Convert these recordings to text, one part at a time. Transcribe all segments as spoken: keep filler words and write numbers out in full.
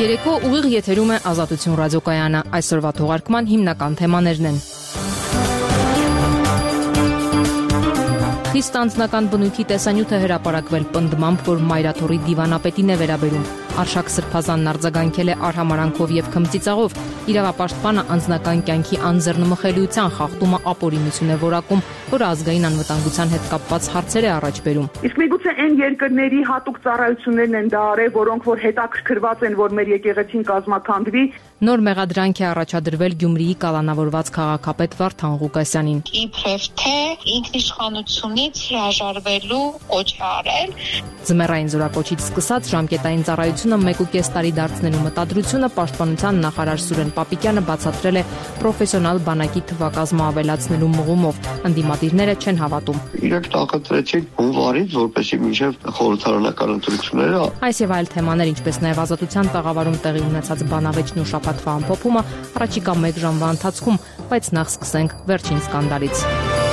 Երեկո ուղիղ եթերում է Ազատություն ռադիոկայանը։ Այսօրվա թողարկման հիմնական թեմաներն են. Խիստ անձնական բնույթի տեսանյութ է հրապարակվել պնդմամբ, որ Մայրաթորի դիվանապետին է վերաբերում։ Արշակ Սրբազանն արձագանքել է արհամարանքով եւ քմծիծաղով։ Իրավապաշտպանը անձնական կյանքի անձեռնմխելիության խախտումը ապօրինություն է որակում, որը ազգային անվտանգության հետ կապված հարցեր է առաջ բերում։ Իսկ միգուցե այն երկրների հատուկ ծառայություններն են դա արել, որոնք որ հետաքրքրված են, որ մեր եկեղեցին կազմաքանդվի։ Նոր մեղադրանք է առաջադրվել Գյումրիի կալանավորված քաղաքապետ Վարդան Ղուկասյանին։ Իբրև թե ինքնիշխանությունից հրաժարվելու կոչ է արել։ Ձմեռային զորակոչից սկսած ժամկետային ծառայությունը մեկ ու կես տարի դարձնելու մտադրությունը պաշտպանության նախարար Սուրեն Պապիկյանը բացատրել է պրոֆեսիոնալ բանակի թվակազմը ավելացնելու մղումով։ Ընդդիմադիրները չեն հավատում։ Իրենք տակածրեցին հունվարից, որպեսզի մինչև խորհրդարանական ընտրությունները։ Այս եւ այլ թեմաներ, ինչպես նաեւ Ազատության տաղավարում տեղի ունեցած բանավեճն ու շաբաթվա ամփոփումը առաջիկա մեկ ժամվա ընթացքում, բայց նախ սկսենք վերջին սկանդալից։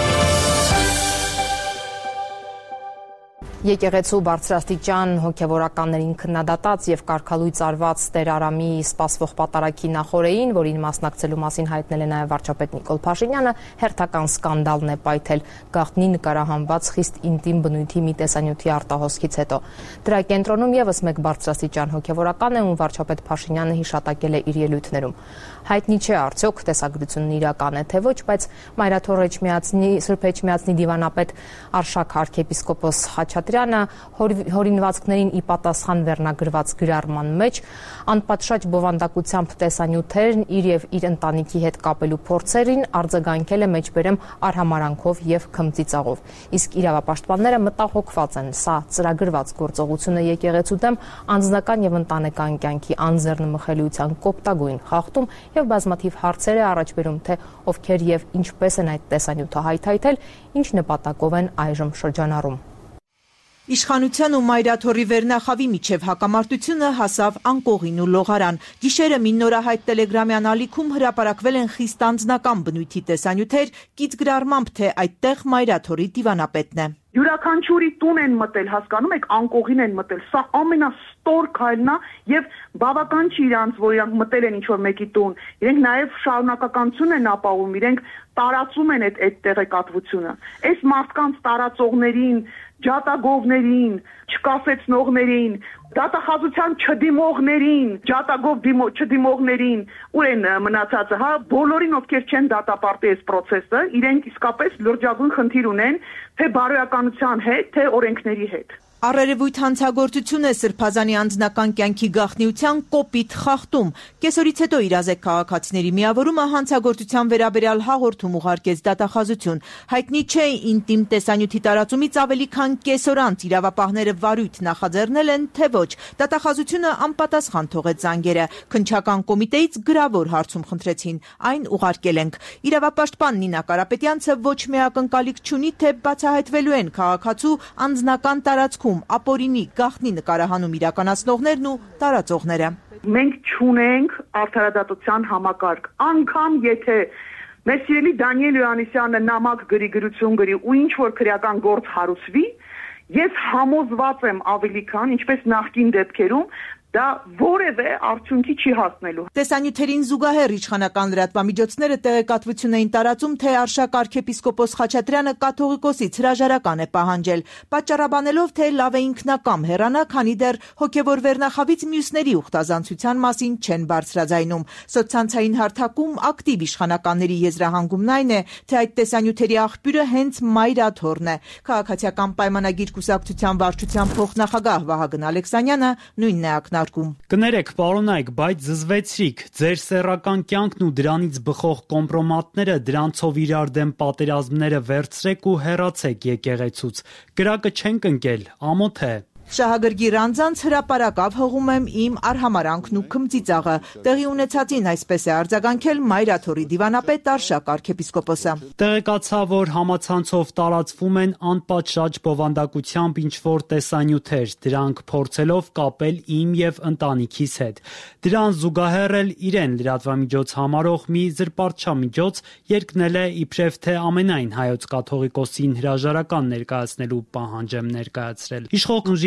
Եկեղեցու բարձրաստիճան հոգևորականներին քննադատած եւ կարգալույծ արված Տեր Արամի սպասվող պատարագի նախօրեին, որին մասնակցելու մասին հայտնել է նաեւ վարչապետ Նիկոլ Փաշինյանը, հերթական սկանդալն է պայթել գաղտնի նկարահանված խիստ ինտիմ բնույթի մի տեսանյութի արտահոսքից հետո։ Դրա կենտրոնում եւս մեկ բարձրաստիճան հոգևորական է, ում վարչապետ Փաշինյանը հիշատակել է իր ելույթներում։ Հայտնի չէ արդյոք տեսագրությունն իրական է թե ոչ, բայց Մայրաթոր Էջմիածնի Սուրբ Էջմիածնի դիվանապետ Արշակ arczepiskopos Խաչատրյանը հորինվածքներին ի պատասխան վերնագրված գրառման մեջ անպատշաճ բովանդակությամբ տեսանյութերն իր եւ իր ընտանիքի հետ կապելու փորձերին արձագանքել է մեջբերեմ արհամարանքով եւ քմծիծաղով։ Իսկ իրավապաշտպանները մտահոգված են, սա ծրագրված գործողությունը եկեղեցու դեմ անձնական եւ ընտանեկան կյանքի անձեռնմխելիության կոպտագույն խախտում եւ բազմաթիվ հարցեր է առաջ բերում, թե ովքեր եւ ինչպես են այդ տեսանյութը հայթայթել, ինչ նպատակով են այժմ շրջանառում։ Իշխանության ու Մայրաթորի վերնախավի միջև հակամարտությունը հասավ անկողին ու լողարան։ Գիշերը մի նորահայտ տելեգրամյան ալիքում հրապարակվել են խիստ անձնական բնույթի տեսանյութեր, կից գրառմամբ, թե այդտեղ Մայրաթորի դիվանապետն է։ Յուրաքանչյուրի տուն են մտել, հասկանում եք, անկողին են մտել։ Սա ամենաստոր քայլն է եւ բավական չի իրանց, որ իրանք մտել են ինչ-որ մեկի տուն։ Իրենք նաեւ շարունակականություն են ապահովում, իրենք տարածում են այդ այդ տեղեկատվությունը։ Այս մարդկանց տարածողներին, ջատագովներին, չկասեցնողներին, դատախազության չդիմողներին, ջատագով չդիմողներին, ուր են մնացածը, հա, բոլորին, ովքեր չեն դատապարտի այս process-ը, իրենք իսկապես լրջագույն խնդիր ունեն, թե բարոյականության հետ, թե օրենքների հետ։ Առերևույթ հանցագործություն է Սրբազանի անձնական կյանքի գաղտնիության կոպիտ խախտում։ Կեսօրից հետո իրազեկ քաղաքացիների միավորումը հանցագործության վերաբերյալ հաղորդում ուղարկեց դատախազություն։ Հայտնի չէ ինտիմ տեսանյութի տարածումից ավելի քան կեսօր անց իրավապահները վարույթ նախաձեռնել են, թե ոչ։ Դատախազությունը անպատասխան թողեց զանգերը։ Քննչական կոմիտեից գրավոր հարցում խնդրեցին, այն ուղարկել ենք։ Իրավապաշտպան Նինա Կարապետյանցը ոչ մի ակնկալիք չունի, թե բացահայտվելու են քաղաքացու անձնական տարածքում ապօրինի գաղտնի նկարահանում իրականացնողներն ու տարածողները։ Մենք չունենք արդարադատության համակարգ, անգամ եթե մեր սիրելի Դանիել Հովհաննիսյանը նամակ գրի, գրություն գրի ու ինչ որ քրեական գործ հարուցվի, ես համոզված եմ ավելի քան, ինչպես նախկին դեպքերում, դա որևէ արդյունքի չի հասնելու։ Տեսանյութերին զուգահեռ իշխանական լրատվամիջոցները տեղեկատվություն էին տարածում, թե Արշակ arczepiskopos Խաչատրյանը կաթողիկոսից հրաժարական է պահանջել, պատճառաբանելով, թե լավ է ինքնակամ հեռանա, քանի դեռ հոգևոր վերնախավից մյուսների ուխտազանցության մասին չեն բարձրաձայնում։ Սոցցանցային հարթակում ակտիվ իշխանականների եզրահանգումն այն է, թե այդ տեսանյութերի աղբյուրը հենց Մայրաթորն է։ Քաղաքացիական պայմանագիր կուսակցության վարչության փոխնախագահ Վահագն Ալեքսանյանը նույնն է ակնարկում։ Կներեք, պարոնայք, բայց զզվեցրիք, ձեր սեռական կյանքն ու դրանից բխող կոմպրոմատները, դրանցով իրար դեմ պատերազմները վերցրեք ու հեռացեք եկեղեցուց։ Կրակը չենք ընկել, ամոթ է։ Շահագրգիռ անձանց հրապարակավ հղում եմ իմ արհամարանքն ու քմծիծաղը։ Տեղի ունեցածին այսպես է արձագանքել Մայրաթորի դիվանապետ Արշակ arczepiskopos-ը։ Տեղեկացա, որ համացանցով տարածվում են անպատշաճ բովանդակությամբ ինչ-որ տեսանյութեր, դրանք փորձելով կապել իմ եւ ընտանիքիս հետ։ Դրան զուգահեռ էլ իրեն լրատվամիջոց համարող մի զրպարտչամիջոց երկնել է իբրև թե ամենայն հայոց կաթողիկոսին հրաժարական ներկայացնելու պահանջ եմ ներկայացրել։ Իշխող ուժի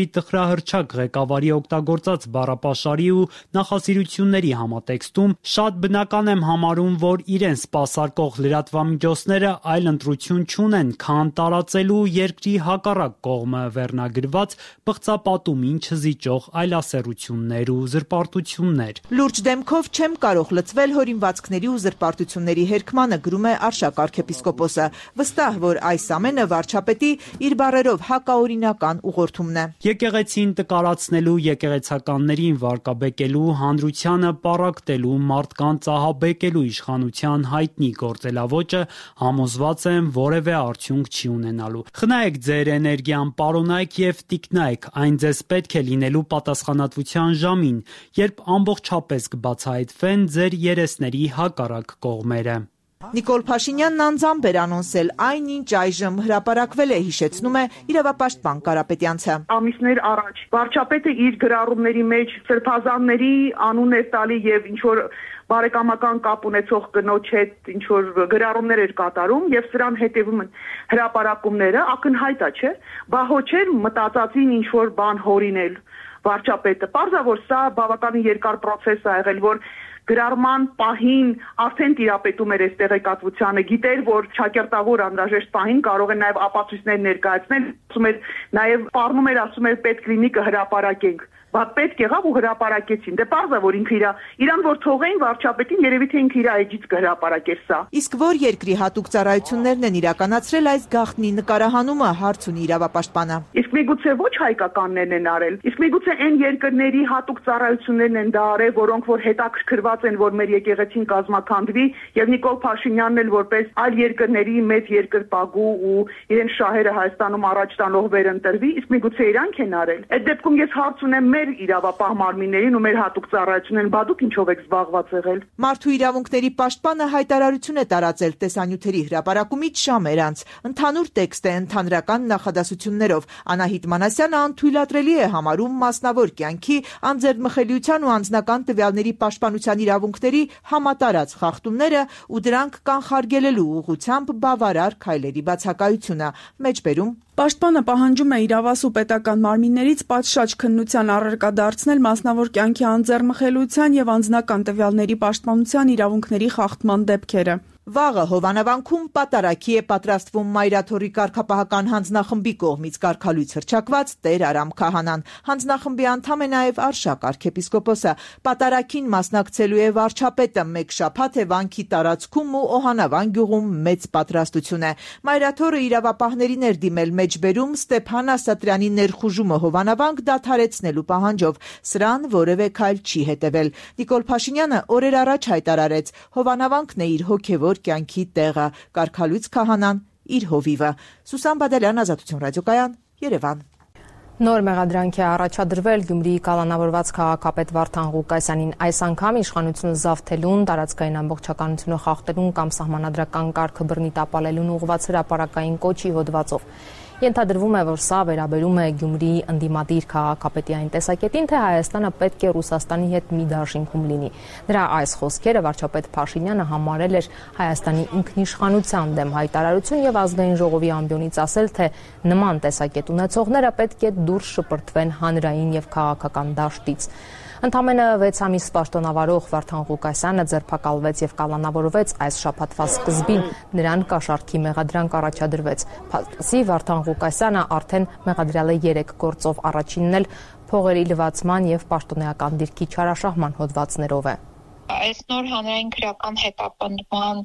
տխրահռչակ ղեկավարի օգտագործած բառապաշարի ու նախասիրությունների համատեքստում շատ բնական եմ համարում, որ իրեն սպասարկող լրատվամիջոցները այլ ընտրություն չունեն, քան տարածելու երկրի հակառակ կողմը վերնագրված պղծապատումին չզիջող այլասեռություններ ու զրպարտություններ։ Լուրջ դեմքով չեմ կարող լծվել հորինվածքների ու զրպարտությունների հերքմանը, գրում է Արշակ arczepiskoposը, վստահ, որ այս ամենը վարչապետի իր բառերով հակաօրինական ուղղորդումն է։ Եկեղեցին տկարացնելու, եկեղեցականներին վարկաբեկելու, հանրությանը պառակտելու, մարդկանց ահաբեկելու իշխանության հայտնի գործելավոճը համոզված եմ որևէ արդյունք չի ունենալու։ Խնայեք ձեր էներգիան, պարոնայք եւ տիկնայք, այն ձեզ պետք է լինելու պատասխանատվության ժամին, երբ ամբողջապես կբացահայտվեն ձեր երեսների հակառակ կողմերը։ Նիկոլ Փաշինյանն անձամբ էր անոնսել այն, ինչ այժմ հրապարակվել է, հիշեցնում է իրավապաշտպան Կարապետյանցը։ Ամիսներ առաջ վարչապետը իր գրառումների մեջ սրբազանների անուն էր տալի եւ ինչ որ բարեկամական կապ ունեցող կնոջ հետ ինչ որ գրառումներ էր կատարում եւ սրան հետեւում են հրապարակումները, ակնհայտ է, չէ՞, բա հո չէր մտածածին ինչ որ բան հորինել վարչապետը։ Պարզա որ սա բավականին երկար process է եղել, որ գրառման պահին արդեն տիրապետում էր այս տեղեկատվությանը, գիտեր, որ ճակերտավոր անհրաժեշտ պահին կարող է նաև ապացույցներ ներկայացնել, ասում էր, նաև պարնում էր, ասում էր, պետք լինի կհրապարակենք։ Բա պետք եղավ ու հրապարակեցին։ Դե պարզա որ ինքը իրա, իրան որ թողեին վարչապետին, երևի թե ինքը իր էջից կհրապարակեր սա։ Իսկ որ երկրի հատուկ ծառայություններն են իրականացրել այս գաղտնի նկարահանումը, հարց ունի իրավապաշտպանը։ Իսկ միգուցե ոչ հայկականներն են արել։ Իսկ միգուցե այն երկրների հատուկ ծառայություններն են դա արել, որոնք որ հետաքրքրված են, որ մեր եկեղեցին կազմակերպվի, եւ Նիկոլ Փաշինյանն էլ որպես այլ երկրների մեծ երկրպագու ու իրեն շահերը Հայաստանում առաջ տանող վերընտրվի, իսկ միգուցե իրանք են արել։ Այդ դեպքում ես հարց ունեմ մեր իրավապահ մարմիններին ու մեր հատուկ ծառայություններին, բա դուք ինչով եք զբաղված եղել։ Մարդու իրավունքների պաշտպանը հայտարարություն է տարածել տեսանյութերի հրապարակումից ժամեր անց։ Ընդհանուր տեքստ է ընդհանրական նախադասություններով։ Անահիտ Մանասյանը անթույլատրելի է համարում մասնավոր կյանքի, անձեռնմխելիության ու անձնական տվյալների պաշտպանության իրավունքների համատարած խախտումները ու դրանք կանխարգելելու ուղղությամբ բավարար քայլերի բացակայությունը։ Մեջբերում Պաշտպանը պահանջում է իրավասու պետական մարմիններից պատշաճ քննության առարկա դարձնել մասնավոր կյանքի անձեռնմխելիության եւ անձնական տվյալների պաշտպանության իրավունքների խախտման դեպքերը։ Վաղը Հովանավանքում պատարագի է պատրաստվում Մայրաթորի կարգապահական հանձնախմբի կողմից կարգալույց հռչակված Տեր Արամ Քահանան։ Հանձնախմբի անդամ է նաև Արշակ arczepiskoposը։ Պատարագին մասնակցելու է վարչապետը, մեկ շաբաթ է վանքի տարածքում ու Օհանավան գյուղում մեծ պատրաստություն է։ Մայրաթորը իրավապահներին էր դիմել մեջբերում Ստեփան Ասատրյանի ներխուժումը Հովանավանք դադարեցնելու պահանջով։ Սրան որևէ քայլ չի հետևել։ Նիկոլ Փաշինյանը օրեր առաջ հայտարարեց, Հովանավանքն է իր հոգևոր կյանքի տեղը, կարգալույց Քահանան իր հովիվը։ Սուսան Բադալյան, Ազատություն ռադիոկայան, Երևան։ Նոր մեղադրանք է առաջադրվել Գյումրիի կալանավորված քաղաքապետ Վարդան Ղուկասյանին, այս անգամ իշխանությունը զավթելուն, տարածքային ամբողջականությունը խախտելուն կամ սահմանադրական կարգը բռնի տապալելուն ուղղված հրապարակային կոչի հոդվածով։ Ենթադրվում է, որ սա վերաբերում է Գյումրիի ընդդիմադիր քաղաքապետի այն տեսակետին, թե Հայաստանը պետք է Ռուսաստանի հետ մի դաշինքում լինի։ Նրա այս խոսքերը վարչապետ Փաշինյանը համարել էր Հայաստանի ինքնիշխանության դեմ հայտարարություն եւ ազգային ժողովի ամբիոնից ասել, թե նման տեսակետ ունեցողները պետք է դուրս շպրտվեն հանրային եւ քաղաքական դաշտից։ Ընդամենը վեց ամիս պաշտոնավարող Վարդան Ղուկասյանը ձերբակալվեց եւ կալանավորվեց այս շաբաթվա սկզբին, նրան կաշառքի մեղադրանք առաջադրվեց։ Փաստացի Վարդան Ղուկասյանը արդեն մեղադրյալ է երեք գործով, առաջինն էլ փողերի լվացման եւ պաշտոնեական դիրքի չարաշահման հոդվածներով է։ Այս նոր հանրային քրեական հետապնդման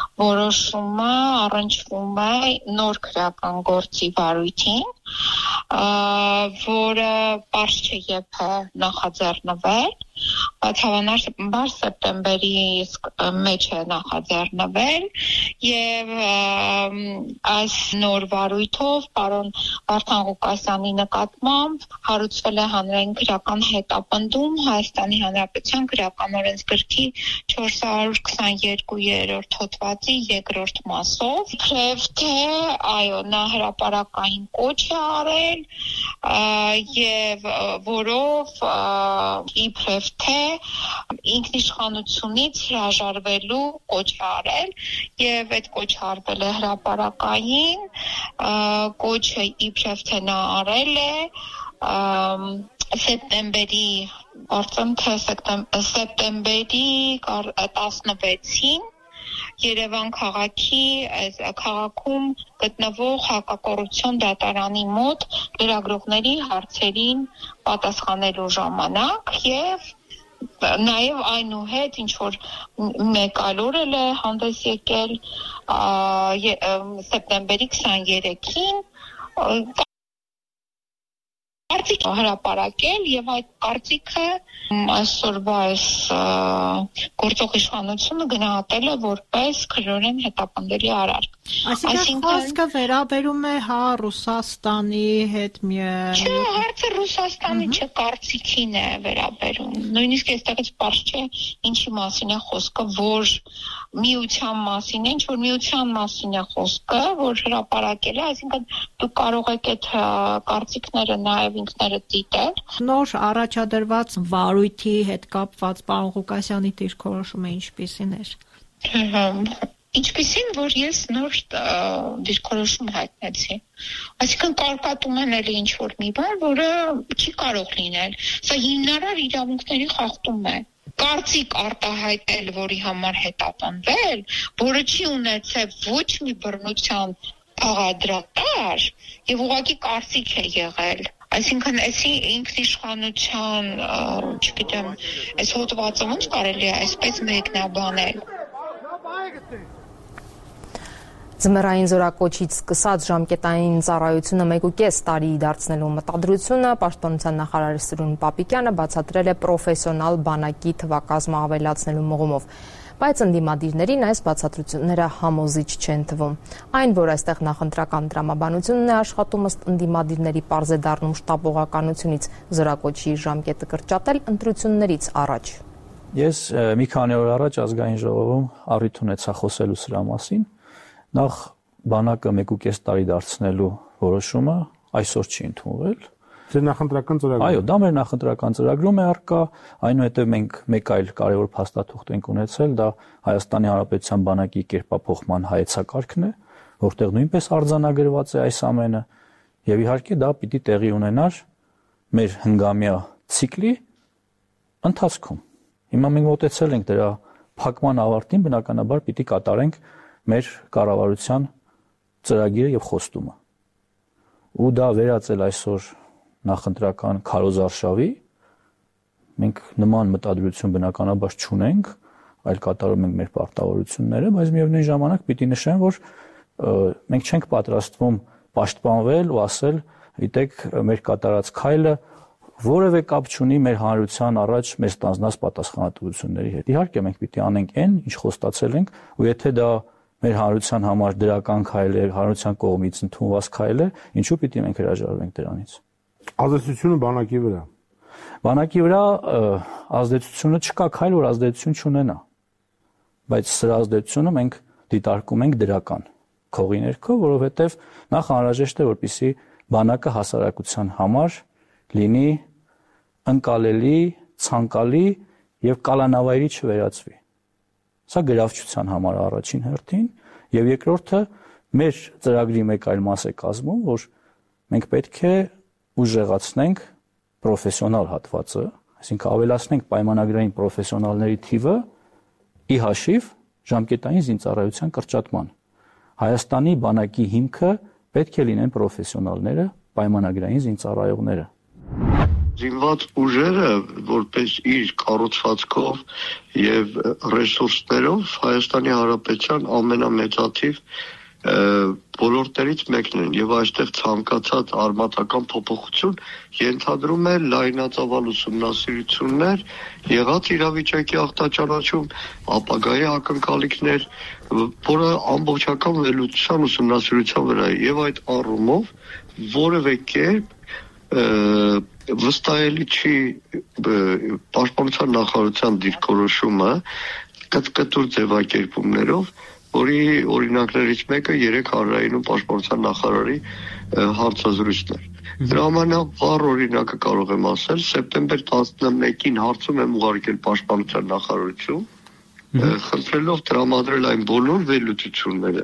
որոշումը առնչվում է նոր քրեական գործի վարույթին, որը պարզ չէ երբ է նախաձեռնվել, բայց հավանաբար սեպտեմբերի մեջ է նախաձեռնվել եւ այս նոր վարույթով պարոն Վարդան Ղուկասյանի նկատմամբ հարուցվել է հանրային քրեական հետապնդում Հայաստանի Հանրապետության քրեական օրենսգրքի չորս հարյուր քսաներկու-րդ հոդվածի երկրորդ մասով, իբրև թե այո, նա հրապարակային կոչ է արել եւ որով իբրև թե ինքնիշխանությունից հրաժարվելու կոչ արել եւ այդ կոչ արվել է հրապարակային, կոչը իբրև թե նա արել է սեպտեմբերի արդեն թե սեպտեմբերի տասնվեցին Երևան քաղաքի քաղաքում գտնվող հակակոռուպցիոն դատարանի մոտ լրագրողների հարցերին պատասխանելու ժամանակ եւ նաեւ այնուհետ ինչ որ մեկ այլ օր էլ է հանդես եկել սեպտեմբերի քսաներեքին Կարծիք հրապարակել եւ այդ կարծիքը այսօրվա այս գործող իշխանությունը գնահատել է որպես քրորեն հետապնդելի արարք։ Այսինքն խոսքը վերաբերում է հա Ռուսաստանի հետ միայն։ Չէ, հարցը Ռուսաստանի չէ, կարծիքին է վերաբերում։ Նույնիսկ այստեղից պարզ չէ ինչի մասին է խոսքը, որ միության մասին է, ինչ որ միության մասին է խոսքը, որ հրապարակել է, այսինքն դուք կարող եք այդ կարծիքները նաեւ ինքներդ դիտել։ Նոր առաջադրված վարույթի հետ կապված պարոն Ղուկասյանի դիրքորոշումը ինչպիսին էր։ Ինչպիսին, որ ես նոր դիրքորոշում հայտնեցի։ Այսինքն կարկատում են էլի ինչ որ մի բան, որը չի կարող լինել։ Սա հիմնարար իրավունքների խախտում է։ Կարծիք արտահայտել, որի համար հետապնդվել, որը չի ունեցել ոչ մի բռնության աղադրատար եւ ուղղակի կարծիք է եղել։ Այսինքն էսի ինքնիշխանության, չգիտեմ, այս հոդվածը ոնց կարելի է այսպես մեկնաբանել։ Ձմեռային զորակոչից սկսած ժամկետային ծառայությունը մեկուկես տարի դարձնելու մտադրությունը պաշտպանության նախարար Սիրուն Պապիկյանը բացատրել է պրոֆեսիոնալ բանակի թվակազմը ավելացնելու մղումով, բայց ընդդիմադիրներին այս բացատրությունները համոզիչ չեն թվում։ Այն, որ այստեղ նախընտրական տրամաբանությունն է աշխատում ըստ ընդդիմադիրների պարզ է դառնում շտաբողականությունից զորակոչի ժամկետը կրճատել ընտրություններից առաջ։ Ես մի քանի օր առաջ ազգային ժողովում առիթ ունեցա խոսելու սրա մասին։ Նախ բանակը մեկուկես տարի դարձնելու որոշումը այսօր չի ընդունվել։ Ձեր նախընտրական ծրագրում։ Այո, դա մեր նախընտրական ծրագրում է առկա, այնուհետև մենք մեկ այլ կարևոր փաստաթուղթ ենք ունեցել, դա Հայաստանի Հանրապետության բանակի կերպափոխման հայեցակարգն է, որտեղ նույնպես արձանագրված է այս ամենը, եւ իհարկե դա պիտի տեղի ունենար մեր հնգամյա ցիկլի ընթացքում։ Հիմա մենք մոտեցել ենք դրա փակման ավարտին, բնականաբար պիտի կատարենք մեր կառավարության ծրագիրը եւ խոստումը։ Ու դա վերածել այսօր նախընտրական քարոզարշավի, մենք նման մտադրություն բնականաբար չունենք, այլ կատարում ենք մեր պարտավորությունները, բայց միևնույն ժամանակ պիտի նշեմ, որ մենք չենք պատրաստվում պաշտպանվել ու ասել, գիտեք, մեր կատարած քայլը որևէ կապ չունի մեր հանրության առաջ մեր ստանձնած պատասխանատվությունների հետ։ Իհարկե մենք պիտի անենք այն, ինչ խոստացել ենք, ու եթե դա մեր հանրության համար դրական քայլ է, հանրության կողմից ընդունված քայլ է, ինչու պիտի մենք հրաժարվենք դրանից։ Ազդեցությունը բանակի վրա։ Բանակի վրա ազդեցությունը չկա քայլ, որ ազդեցություն չունենա։ Բայց սրա ազդեցությունը մենք դիտարկում ենք դրական քողի ներքո, որովհետև նախ անհրաժեշտ է, որպեսզի բանակը հասարակության համար լինի ընկալելի, ցանկալի եւ կալանավայրի չվերածվի։ Սա գրավչության համար առաջին հերթին եւ երկրորդը մեր ծրագրի մեկ այլ մաս է կազմում, որ մենք պետք է ուժեղացնենք պրոֆեսիոնալ հատվածը, այսինքն ավելացնենք պայմանագրային պրոֆեսիոնալների թիվը ի հաշիվ ժամկետային զինծառայության կրճատման։ Հայաստանի բանակի հիմքը պետք է լինեն պրոֆեսիոնալները, պայմանագրային զինծառայողները։ Զինված ուժերը, որպես իր կառուցվածքով եւ ռեսուրսներով Հայաստանի Հանրապետության ամենամեծաթիվ ոլորտներից մեկն են եւ այստեղ ցանկացած արմատական փոփոխություն ենթադրում է լայնածավալ ուսումնասիրություններ, եղած իրավիճակի ախտաճանաչում, ապագայի ակնկալիքներ, որը ամբողջական վերլուծության ուսումնասիրության վրա է եւ այդ առումով որևէ կերպ վստահելի չի պաշտպանության նախարարության դիրքորոշումը կտկտուր ձևակերպումներով, որի օրինակներից մեկը երեք հանրայինում պաշտպանության նախարարի հարցազրույցն էր։ Դրա ամենավառ օրինակը կարող եմ ասել, սեպտեմբեր տասնմեկին հարցում եմ ուղարկել պաշտպանության նախարարություն, խնդրելով տրամադրել այն բոլոր վերլուծությունները,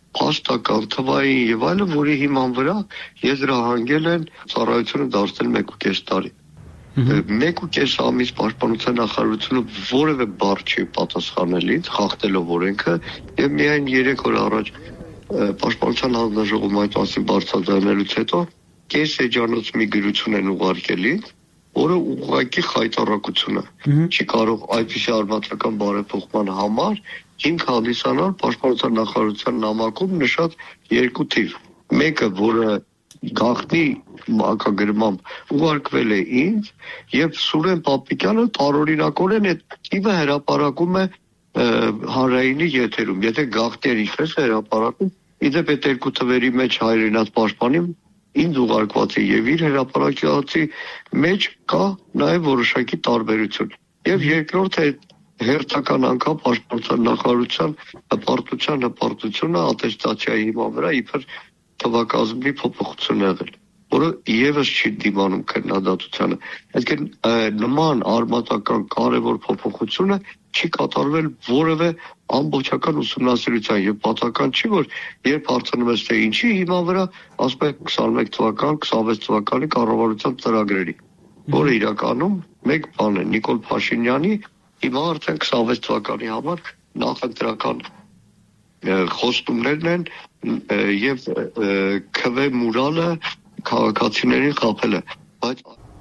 փաստական, թվային եւ այլն, որի հիման վրա եզրահանգել են ծառայությունը դարձնել մեկ ու կես տարի։ Մեկ ու կես ամիս պաշտպանության նախարարությունը որևէ բառ չի պատասխանել ինձ, խախտելով օրենքը, եւ միայն երեք օր առաջ պաշտպանության հանձնաժողովում այդ մասին բարձրաձայնելուց հետո կես էջանոց մի գրություն են ուղարկել ինձ, որը ուղղակի խայտառակություն է։ Չի կարող այդպիսի արմատական բարեփոխման համար հիմք հանդիսանալ պաշտպանության նախարարության նամակում նշած երկու թիվ։ Մեկը, որը գաղտնի մակագրմամբ ուղարկվել է ինձ, եւ Սուրեն Պապիկյանը տարօրինակորեն այդ թիվը հրապարակում է հանրայինի եթերում։ Եթե գաղտնի էր ինչպես է հրապարակում, իդեպ այդ երկու թվերի մեջ հայրենաց պաշտպանին ինձ ուղարկված է եւ իր հրապարակյացի մեջ կա նաեւ որոշակի տարբերություն։ Եվ երկրորդը հերթական անգամ պաշտպանության նախարարության հպարտության հպարտությունը ատեստացիայի հիման վրա իբր թվակազմի փոփոխություն եղել, որը եւս չի դիմանում քննադատությանը։ Այսինքն նման արմատական կարևոր փոփոխությունը չի կատարվել որևէ ամբողջական ուսումնասիրության եւ պատահական չի, որ երբ հարցնում ես թե ինչի հիման վրա, ասում են քսանմեկ թվական, քսանվեց թվականի կառավարության ծրագրերի, որը իրականում մեկ բան է Նիկոլ Փաշինյանի հիմա արդեն քսանվեց թվականի համար նախընտրական խոստումներն են եւ քվե մուրալը քաղաքացիներին խաբել է, բայց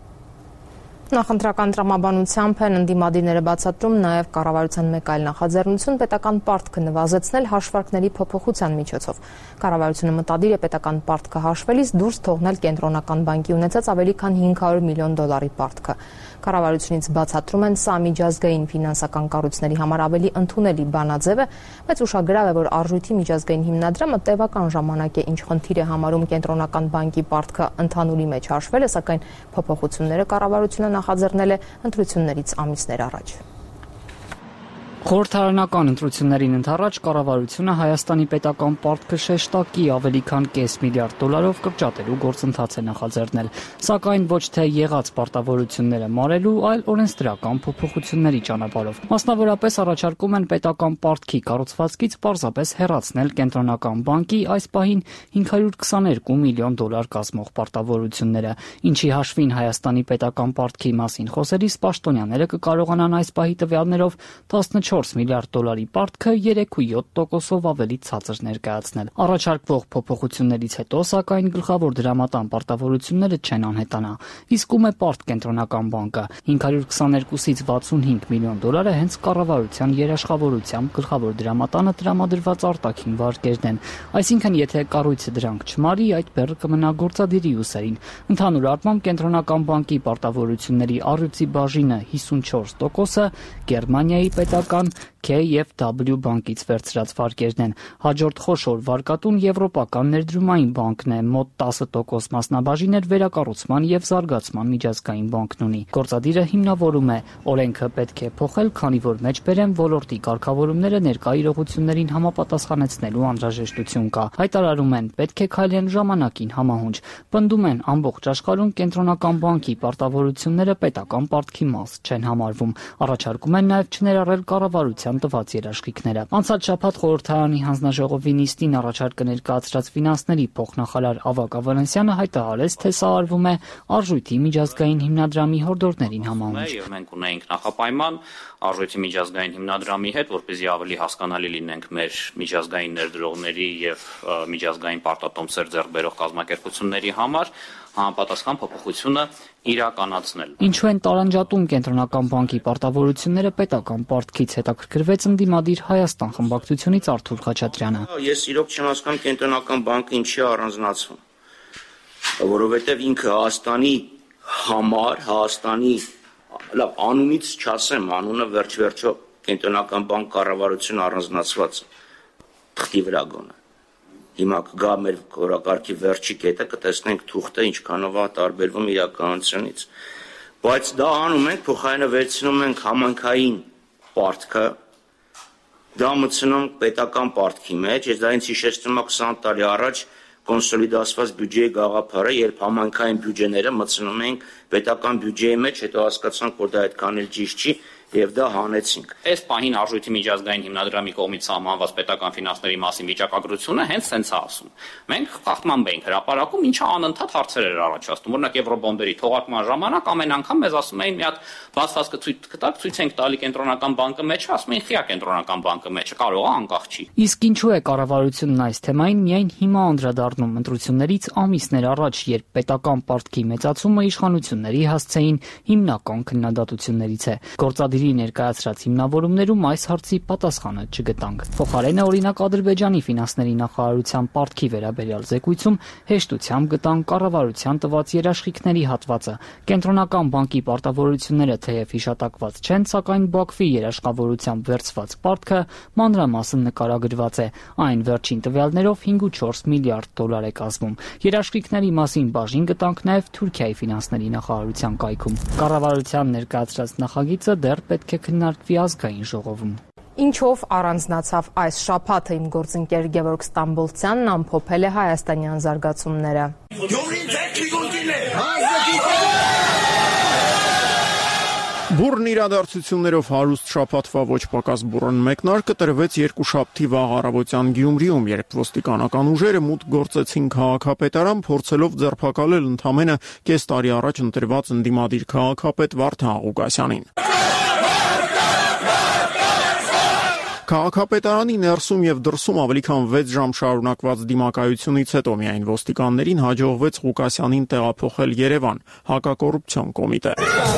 Նախընտրական տրամաբանությամբ են ընդդիմադիրները բացատրում նաև կառավարության մեկ այլ նախաձեռնություն պետական պարտքը նվազեցնել հաշվարկների փոփոխության միջոցով։ Կառավարությունը մտադիր է պետական պարտքը հաշվելիս դուրս թողնել կենտրոնական բանկի ունեցած ավելի քան հինգ հարյուր միլիոն դոլարի պարտքը։ Կառավարությունից բացատրում են սա միջազգային ֆինանսական կառույցների համար ավելի ընդունելի բանաձև է, բայց ուշագրավ է, որ արժույթի միջազգային հիմնադրամը տևական ժամանակ է ինչ խնդիր է համարում կենտրոնական բանկի պարտքը ընդհանուրի մեջ հաշվելը, սակայն փոփոխությունները կառավարությունը նախաձեռնել է ընտրություններից ամիսներ առաջ։ Խորհրդարանական ընտրություններին ընդառաջ կառավարությունը Հայաստանի պետական պարտքը շեշտակի ավելի քան կես միլիարդ դոլարով կրճատելու գործընթաց է նախաձեռնել, սակայն ոչ թե եղած պարտավորությունները մարելու, այլ օրենսդրական փոփոխությունների ճանապարհով։ Մասնավորապես առաջարկում են պետական պարտքի կառուցվածքից պարզապես հեռացնել կենտրոնական բանկի այս պահին հինգ հարյուր քսաներկու միլիոն դոլար կազմող պարտավորությունները, ինչի հաշվին Հայաստանի պետական պարտքի մասին խոսելիս պաշտոնյաները կկարողանան այս պահի տվյալներով տասնչորս միլիարդ դոլարի պարտքը երեք ու յոթ տոկոսով ավելի ցածր ներկայացնել։ Առաջարկվող փոփոխություններից հետո, սակայն գլխավոր դրամատան պարտավորությունները չեն անհետանա։ Իսկում է պարտ կենտրոնական բանկը հինգ հարյուր քսաներկուից վաթսունհինգ միլիոն դոլարը հենց կառավարության երաշխավորությամբ գլխավոր դրամատանը տրամադրված արտաքին վարկերն են։ Այսինքն, եթե կառույցը դրանք չմարի, այդ բեռը կմնա գործադիրի ուսերին։ Ընդհանուր առմամբ կենտրոնական բանկի պարտավորությունների առյուծի բաժինը հիսունչորս տոկոսը Գերմանիայի պետական K եւ W բանկից վերցրած վարկերն են։ Հաջորդ խոշոր վարկատուն Եվրոպական ներդրումային բանկն է, մոտ տասը տոկոս մասնաբաժիներ վերակառուցման եւ զարգացման միջազգային բանկն ունի։ Գործադիրը հիմնավորում է օրենքը պետք է փոխել, քանի որ մեջբերեմ ոլորտի կարգավորումները ներկա իրողություններին համապատասխանեցնելու անհրաժեշտություն կա։ Հայտարարում են, պետք է քայլեն ժամանակին համահունչ։ Պնդում են, ամբողջ աշխարհում կենտրոնական բանկի պարտավորությունները պետական պարտքի մաս չեն համարվում։ Առաջարկում են նաեւ չներառել կառավարության տված երաշխիքները։ Անցած շաբաթ խորհրդարանի հանձնաժողովի նիստին առաջարկը ներկայացրած ֆինանսների փոխնախարար Ավագ Ավանեսյանը հայտարարեց, թե սա արվում է արժույթի միջազգային հիմնադրամի հորդորներին համահունչ։ Եվ մենք ունենք նախապայման արժույթի միջազգային հիմնադրամի հետ, որպեսզի ավելի հասկանալի լինենք մեր միջազգային ներդրողների եւ միջազգային պարտատոմսեր ձեռք բերող կազմակերպությունների համար համապատասխան փոփոխությունը իրականացնել։ Ինչու են տարանջատում կենտրոնական բանկի պարտավորությունները պետական պարտքից, հետաքրքրվեց ընդդիմադիր Հայաստան խմբակցությունից Արթուր Խաչատրյանը։ Ես իրոք չեմ հասկանում կենտրոնական բանկը ինչի է առանձնացվում, որովհետև ինքը Հայաստանի համար, Հայաստանի լավ անունից չասեմ, անունը վերջ-վերջո կենտրոնական բանկ կառավարություն առանձնացված թղթի վրա գոնը։ Հիմա կգա մեր կորակարգի վերջի կետը, կտեսնենք թուղթը ինչքանով է տարբերվում իրականությունից։ Բայց դա անում ենք, փոխարենը վերցնում ենք համանքային պարտքը, դա մտցնում պետական պարտքի մեջ, ես դա ինձ հիշեցնում եմ քսան տարի առաջ կոնսոլիդացված բյուջեի գաղափարը, երբ համանքային բյուջեները մտցնում ենք պետական բյուջեի մեջ, հետո հասկացանք, որ դա այդքան էլ ճիշտ չի, եւ դա հանեցինք։ Այս պահին Արժույթի միջազգային հիմնադրամի կողմից սահմանված պետական ֆինանսների մասին վիճակագրությունը հենց սենց է ասում։ Մենք խախտման ենք հրապարակում, ինչը անընդհատ հարցեր էր առաջացնում։ Օրինակ Եվրոբոնդերի թողարկման ժամանակ ամեն անգամ մեզ ասում էին մի հատ բացվածքը ցույց կտակ, ցույց ենք տալի կենտրոնական բանկը մեջը, ասում էին խիա կենտրոնական բանկը մեջը, կարող է անկախ չի։ Իսկ ինչու է կառավարությունն այս թեմային միայն հիմա անդրադառնում ընտրություններից ամիսներ առաջ, երբ պետական պարտքի մեծացումը իշխանությունների հասցեին հիմնական քննադատություններից է։ Գործադիրի ներկայացրած հիմնավորումներում այս հարցի պատասխանը չգտանք։ Փոխարենը օրինակ Ադրբեջանի ֆինանսների նախարարության պարտքի վերաբերյալ զեկույցում հեշտությամբ գտան կառավարության տված երաշխիքների հատվածը։ Կենտրոնական բանկի պարտավորությունները թեև հիշատակված չեն, սակայն Բաքվի երաշխավորությամբ վերցված պարտքը մանրամասն նկարագրված է։ Այն վերջին տվյալներով հինգ կoma չորս միլիարդ դոլար է կազմում։ Երաշխիքների մասին բաժին գտանք նաև Թուրքիայի ֆինանսների նախարարության կայքում։ Կառավարության ներկայացրած նախագիծը դեռ պետք է քննարկվի ազգային ժողովում։ Ինչով առանձնացավ այս շաբաթը իմ գործընկեր Գևորգ Ստամբոլցյանն ամփոփել է հայաստանյան զարգացումները։ Բուրն իրադարձություններով հարուստ շաբաթվա ոչ պակաս բուրըն մեկնարկը տրվեց երկուշաբթի վաղ առավոտյան Գյումրիում, երբ ոստիկանական ուժերը մուտք գործեցին քաղաքապետարան, փորձելով ձերբակալել ընդամենը կես տարի առաջ ընտրված ընդդիմադիր քաղաքապետ Վարդան Ղուկասյանին։ Քաղաքապետարանի ներսում եւ դրսում ավելի քան վեց ժամ շարունակված դիմակայությունից հետո միայն ոստիկաններին հաջողվեց Ղուկասյանին տեղափոխել Երևան հակակոռուպցիոն կոմիտե։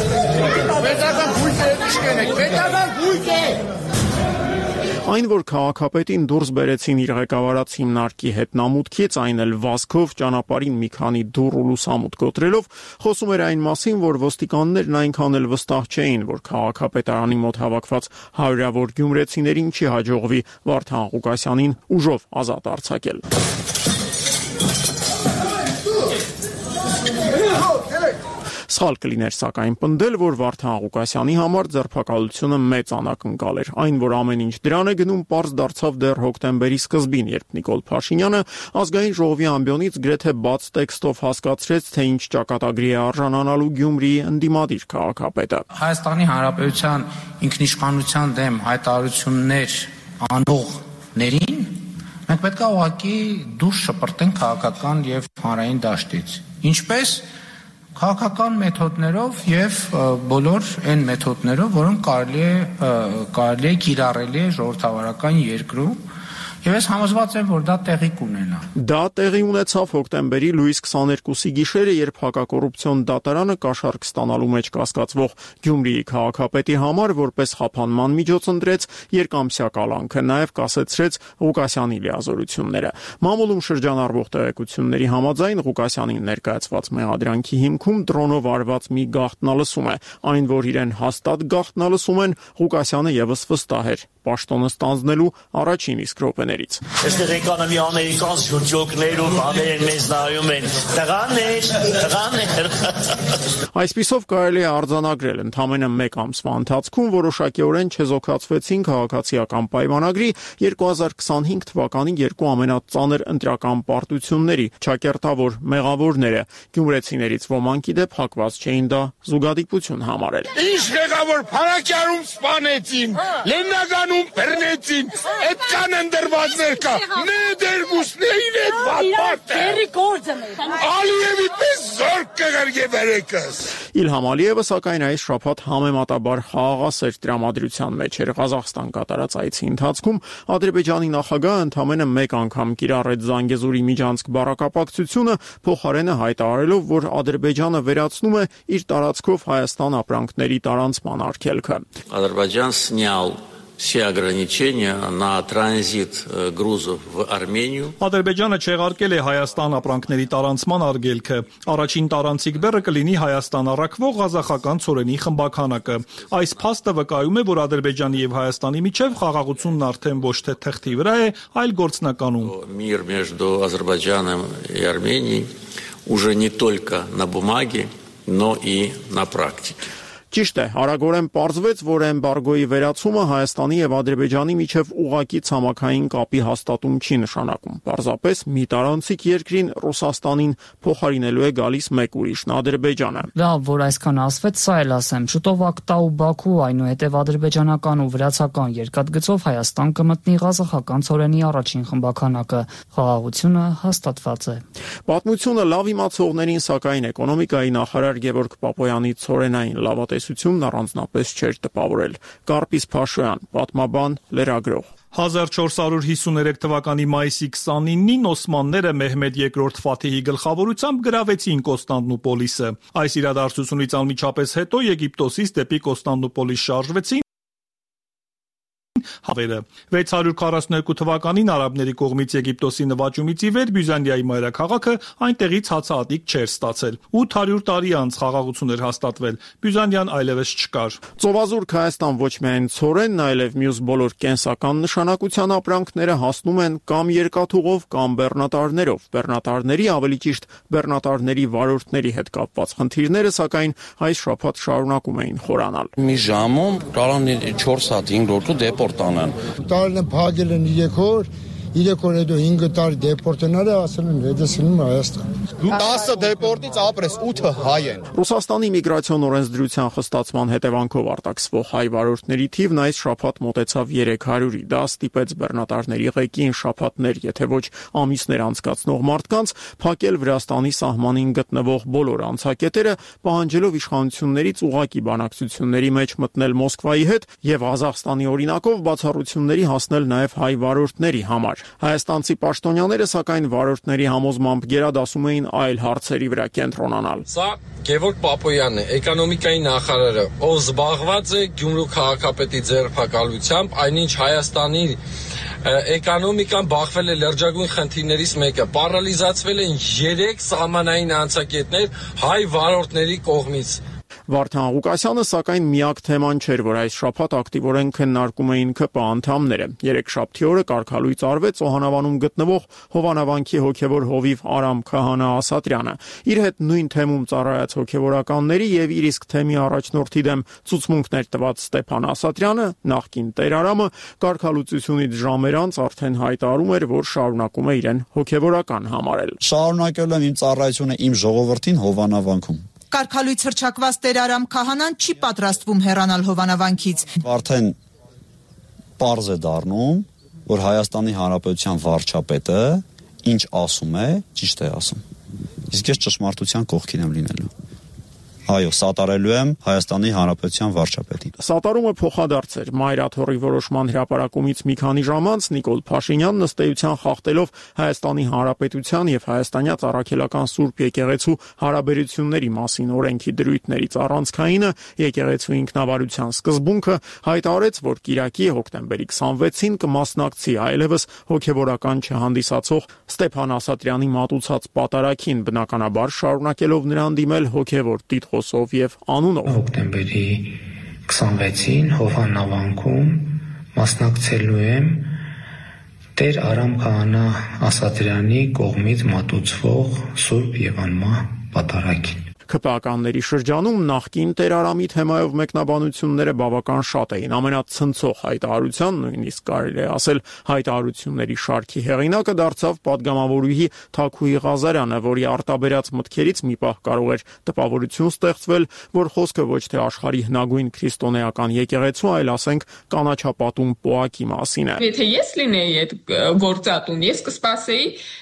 Այն, որ քաղաքապետին դուրս բերեցին իր ղեկավարած հիմնարկի հետնամուտքից, այն էլ վազքով ճանապարհին մի քանի դուռ ու լուսամուտ կոտրելով, խոսում էր այն մասին, որ ոստիկաններն այնքան էլ վստահ չէին, որ քաղաքապետարանի մոտ հավաքված հարյուրավոր գյումրեցիներին չի հաջողվի Վարդան Ղուկասյանին ուժով ազատ արձակել։ Սխալ կլիներ սակայն պնդել, որ Վարդան Ղուկասյանի համար ձերբակալությունը մեծ անակնկալ էր։ Այն, որ ամեն ինչ դրան է գնում, պարզ դարձավ դեռ հոկտեմբերի սկզբին, երբ Նիկոլ Փաշինյանը ազգային ժողովի ամբիոնից գրեթե բաց տեքստով հասկացրեց, թե ինչ ճակատագրի է արժանանալու Գյումրիի ընդդիմադիր քաղաքապետը։ Հայաստանի Հանրապետության ինքնիշխանության դեմ հայտարարություններ անողներին մենք պետք է ուղղակի դուրս շպրտենք քաղաքական եւ հանրային դաշտից։ Ինչպես քաղաքական մեթոդներով եւ բոլոր այն մեթոդներով, որոնք կարելի է կարելի է կիրառելի է ժողովրդավարական երկրում, եւ ես համոզված եմ, որ դա տեղի կունենա։ Դա տեղի ունեցավ հոկտեմբերի լույս քսաներկուսի գիշերը, երբ հակակոռուպցիոն դատարանը կաշառք ստանալու մեջ կասկածվող Գյումրիի քաղաքապետի համար որպես խափանման միջոց ընտրեց երկամսյա կալանքը, նաեւ կասեցրեց Ղուկասյանի լիազորությունները։ Մամուլում շրջանառվող տեղեկությունների համաձայն Ղուկասյանին ներկայացված մեղադրանքի հիմքում դրոնով արված մի գաղտնալսում է, այն, որ իրեն հաստատ գաղտնալսում են, Ղուկասյանը եւս վստահ էր պաշտոնը ստանձնելու առաջին իսկ րոպեներից։ Այստեղ եկան մի ամերիկան շրջոկներ ու բաներ մեզ նայում են։ Տղաներ, տղաներ։ Այսպիսով կարելի է արձանագրել ընդամենը մեկ ամսվա ընթացքում որոշակիորեն չեզոքացվեցին քաղաքացիական պայմանագրի երկու հազար քսանհինգ թվականի երկու ամենածանր ընտրական պարտությունների չակերտավոր մեղավորները։ Գյումրեցիներից ոմանք ի դեպ հակված չէին դա զուգադիպություն համարել։ Ինչ եղավ փարակյարում սպանեցին, Լեննագանում բռնեցին, այդքան ընդրվածներ կա։ Ներդերգուսներին այդ բապարտը։ Ալիևի պես զորք կգրգե բերեկս։ Իլհամ Ալիևը սակայն այս շաբաթ համեմատաբար խաղաղասեր տրամադրության մեջ էր Ղազախստան կատարած այցի ընթացքում Ադրբեջանի նախագահը ընդամենը մեկ անգամ կիրառեց Զանգեզուրի միջանցք բառակապակցությունը, փոխարենը հայտարարելով, որ Ադրբեջանը վերացնում է իր տարածքով Հայաստան ապրանքների տարանցման արգելքը։ Ադրբեջան снял все ограничения на транзит грузов в Армению. Ադրբեջանը չեղարկել է Հայաստան ապրանքների տարանցման արգելքը։ Առաջին տարանցիկ բեռը կլինի Հայաստան առաքվող ղազախական ցորենի խմբականակը։ Այս փաստը վկայում է, որ Ադրբեջանի եւ Հայաստանի միջև խաղաղությունն արդեն ոչ թե թղթի վրա է, այլ գործնականում։ Мир между Азербайджаном и Арменией уже не только на бумаге, но и на практике. Ճիշտ է, արագորեն պարզվեց, որ էմբարգոյի վերացումը Հայաստանի եւ Ադրբեջանի միջև ուղղակի ցամաքային կապի հաստատում չի նշանակում։ Պարզապես մի տարանցիկ երկրին Ռուսաստանին փոխարինելու է գալիս մեկ ուրիշն Ադրբեջանը։ Լավ, որ այսքան ասվեց, սա էլ ասեմ, շուտով Ակտա ու Բաքու, այնուհետև ադրբեջանական ու վրացական երկաթգծով Հայաստան կմտնի ղազախական ցորենի առաջին խմբականակը։ Խաղաղությունը հաստատված է։ Պատմությունը լավ իմացողներին, սակայն էկոնոմիկայի նախարար Գևորգ Պապոյանի ցորենային լավատեսությունն առանձնապես չէր տպավորել։ Կարպիս Փաշոյան, պատմաբան, լրագրող։ հազար չորս հարյուր հիսուներեք թվականի մայիսի քսանինին օսմանները Մեհմեդ երկրորդ Ֆաթեհի գլխավորությամբ գրավեցին Կոստանդնուպոլիսը։ Այս իրադարձությունից անմիջապես հետո Եգիպտոսից դեպի Կոստանդնուպոլիս շարժվեցին հավերը։ վեց հարյուր քառասունուերկու թվականին արաբների կողմից Եգիպտոսի նվաճումից ի վեր Բյուզանդիայի մայրաքաղաքը այնտեղից հացահատիկ չէր ստացել։ ութ հարյուր տարի անց խաղաղություն էր հաստատվել։ Բյուզանդիան այլևս չկար։ Ծովազուրկ Հայաստան ոչ միայն ցորենն, այլև մյուս բոլոր կենսական նշանակության ապրանքները հասնում են կամ երկաթուղով, կամ բեռնատարներով։ Բեռնատարների, ավելի ճիշտ բեռնատարների վարորդների հետ կապված խնդիրները, սակայն այս շաբաթ շարունակում էին խորանալ։ Մի ժամում կարող է չորս հատ հինգ րոպե դեպորտ անեն։ Տարին փակել են երեք օր, երեք օր հետո հինգ տարի դեպորտենալը ասել են հետեսնում Հայաստան։ տասը դեպորտից ապրես ութը հայ են։ Ռուսաստանի միգրացիոն օրենսդրության խստացման հետևանքով արտաքսվող հայ վարորդների թիվն այս շաբաթ մոտեցավ երեք հարյուրի։ Դա ստիպեց բեռնատարների ղեկին շաբաթներ, եթե ոչ ամիսներ անցկացնող մարդկանց փակել Վրաստանի սահմանին գտնվող բոլոր անցակետերը, պահանջելով իշխանություններից ուղղակի բանակցությունների մեջ մտնել Մոսկվայի հետ եւ Ղազախստանի օրինակով բացառությունների հասնել նաեւ հայ վարորդների համար։ Հայաստանցի պաշտոնյաները սակայն վարորդների համոզմամբ գերադասում էին այլ հարցերի վրա կենտրոնանալ։ Սա Գևորգ Պապոյանն է, էկոնոմիկայի նախարարը, ով զբաղված է Գյումրու քաղաքապետի ձեռնարկությամբ, այնինչ Հայաստանի էկոնոմիկան բախվել է լրջագույն խնդիրներից մեկը։ Պարալիզացվել են երեք սահմանային անցակետներ հայ վարորդների կողմից։ Վարդան Ղուկասյանը սակայն միակ թեման չէր, որ այս շաբաթ ակտիվորեն քննարկում էին ՔՊ անդամները։ Երեքշաբթի օրը կարգալույց արվեց Օհանավանում գտնվող Հովանավանքի հոգևոր հովիվ Արամ Քահանա Ասատրյանը։ Իր հետ նույն թեմում ծառայած հոգևորականների եւ իր իսկ թեմի առաջնորդի դեմ ցուցմունքներ տված Ստեփան Ասատրյանը, նախկին Տեր Արամը, կարգալույցությունից ժամեր անց արդեն հայտարարում էր, որ շարունակում է իրեն հոգևորական համարել։ Շարունակել եմ իմ ծառայությունը իմ ժողովրդին Հովանավանքում։ Կարգալույց հռչակված Տեր Արամ Քահանան չի պատրաստվում հեռանալ Հովանավանքից։ Արդեն պարզ է դառնում, որ Հայաստանի Հանրապետության վարչապետը ինչ ասում է, ճիշտ է ասում։ Իսկ ես ճշմարտության կողքին եմ լինելու։ Այո, սատարելու եմ Հայաստանի Հանրապետության վարչապետին։ Սատարումը փոխադարձ էր։ Մայրաթոռի որոշման հրապարակումից մի քանի ժամ անց Նիկոլ Փաշինյանն ըստ էության խախտելով Հայաստանի Հանրապետության եւ հայաստանյա Ծառաքելական Սուրբ եկեղեցու հարաբերությունների մասին օրենքի դրույթներից առանցքայինը եկեղեցու ինքնավարության սկզբունքը հայտարարեց, որ Կիրակի հոկտեմբերի քսանվեցին կմասնակցի այլևս հոգևորական չհանդիսացող Ստեփան Ասատրյանի մատուցած պատարագին, բնականաբար շարունակելով նրան դիմել հոգևոր տիտղոսով եւ անունով։ Հոկտեմբերի քսանվեցին Հովանավանքում մասնակցելու եմ Տեր Արամ Քահանա Ասատրյանի կողմից մատուցվող Սուրբ եւ անմահ պատարագին։ ՔՊ-ականների շրջանում նախկին Տեր Արամի թեմայով մեկնաբանությունները բավական շատ էին։ Ամենացնցող հայտարարության, նույնիսկ կարելի է ասել հայտարարությունների շարքի հեղինակը դարձավ падգամավորուհի Թաքուի Ղազարյանը, որի արտաբերած մտքերից մի պահ կարող էր տպավորություն ստեղծվել, որ խոսքը ոչ թե աշխարհի հնագույն քրիստոնեական եկեղեցու, այլ ասենք կանաչապատում պոակի մասին է։ Եթե ես լինեի այդ գործատուն, ես կսպասեի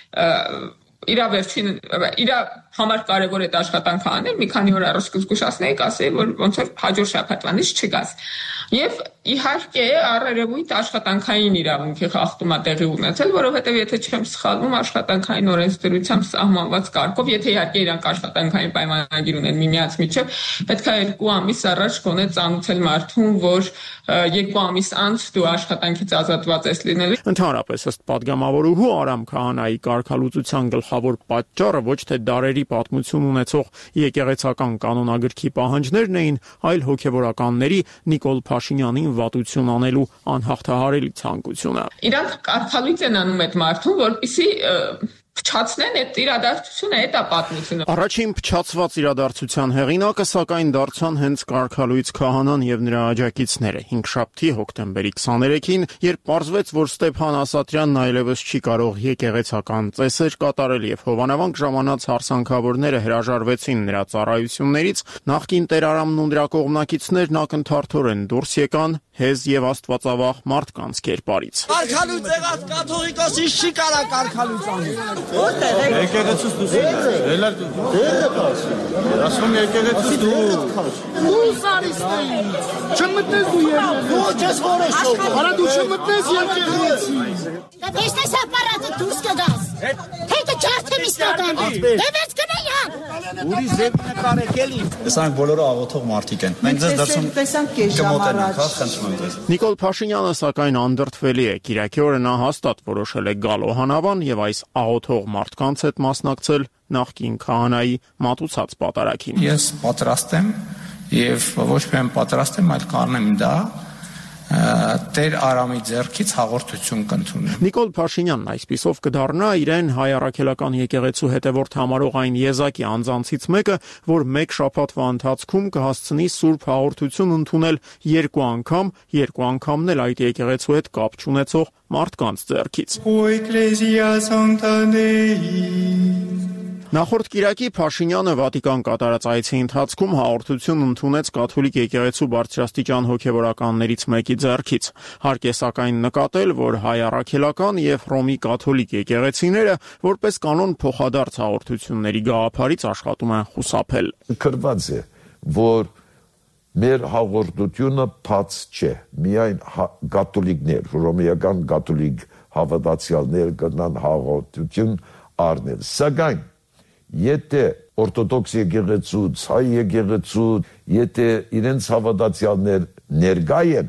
իրա վերջին իրա համար կարևոր է աշխատանքը անել, մի քանի օր առաջ կզգուշացնեի, ասեի, որ ոնց որ հաջորդ շաբաթվանից չգաս։ Եվ իհարկե առերևույթ աշխատանքային իրավունքի խախտումա տեղի ունեցել, որովհետև եթե չեմ սխալվում, աշխատանքային օրենսդրությամբ սահմանված կարգով, եթե իհարկե իրանք աշխատանքային պայմանագիր ունեն միմյանց միջև, պետք է երկու ամիս առաջ գոնե ծանուցել մարդուն, որ երկու ամիս անց դու աշխատանքից ազատված ես լինելու։ Ընդհանրապես ըստ падգամավորուհու Արամ Քահանայի կարգալուծության գլխավոր պատճառը ոչ թե դարերի պատմություն ունեցող եկեղեցական կանոնագրքի պահանջներն էին, այլ հոգևորականների Նիկոլ Փաշինյանին վատություն անելու անհաղթահարելի ցանկությունը։ Իրանք կարգալույց են անում այդ մարդուն, որպեսզի փչացնեն այդ իրադարձությունը, այդ է պատմությունը։ Առաջին փչացված իրադարձության հեղինակը սակայն դարձան հենց կարգալույց քահանան եւ նրա աջակիցները։ Հինգշաբթի հոկտեմբերի քսաներեքին, երբ պարզվեց, որ Ստեփան Ասատրյանն այլևս չի կարող եկեղեցական ծեսեր կատարել եւ հովանավանք ժամանած հարսանքավորները հրաժարվեցին նրա ծառայություններից, նախկին տերարամն ու նրա կողմնակիցներն ակնթարթորեն դուրս եկան հեզ եւ աստվածավախ մարդկանց կերպարից։ Կարգալույց եղած կաթողիկոսի չի կարա կարգալույց անել։ Որտե՞ղ եք։ Եկեղեցուց դուրս եկա։ Էլար դուրս։ Ասում եկեղեցուց դուրս։ Դուրս արիստեին։ Չմտնես դու եկեղեցի։ Ոչ ես որոշով։ Արա դու չմտնես եկեղեցի։ Դեստես ապարատը դուրս կգաս։ Հետո չարթեմ իստական։ Դեվեց կնեյան։ Ուրի զեբնը կարեք էլի։ Տեսանք բոլորը աղոթող մարդիկ են։ Մենք ձեզ դրսում տեսանք կես ժամ առաջ։ Նիկոլ Փաշինյանը սակայն անդրդվելի է։ Կիրակի օրը նա հաստատ որոշել է գալ Օհանավան եւ այս աղոթող մարդկանց հետ մասնակցել նախկին քահանայի մատուցած պատարագին։ Ես պատրաստ եմ եւ ոչ միայն պատրաստ եմ, այլ կանեմ դա Տեր Արամի ձեռքից հաղորդություն կընդունեմ։ Նիկոլ Փաշինյանն այսպիսով կդառնա իրեն հայ առաքելական եկեղեցու հետևորդ համարող այն եզակի անձանցից մեկը, որ մեկ շաբաթվա ընթացքում կհասցնի սուրբ հաղորդություն ընդունել երկու անգամ, երկու անգամն էլ այդ եկեղեցու հետ կապ չունեցող մարդկանց ձեռքից։ Նախորդ կիրակի Փաշինյանը Վատիկան կատարած այցի ընթացքում հաղորդություն ընդունեց կաթոլիկ եկեղեցու բարձրաստիճան հոգևորականներից մեկի ձեռքից։ Հարկ է սակայն նկատել, որ հայ առաքելական եւ Հռոմի կաթոլիկ եկեղեցիները որպես կանոն փոխադարձ հաղորդությունների գաղափարից աշխատում են խուսափել։ Գրված է, որ մեր հաղորդությունը բաց չէ, միայն կաթոլիկներ, հռոմեական կաթոլիկ հավատացյալներ կնան հաղորդություն առնել։ Սակայն եթե օրթոդոքս եկեղեցուց, հայ եկեղեցու, եթե իրենց հավատացյալներ ներկա են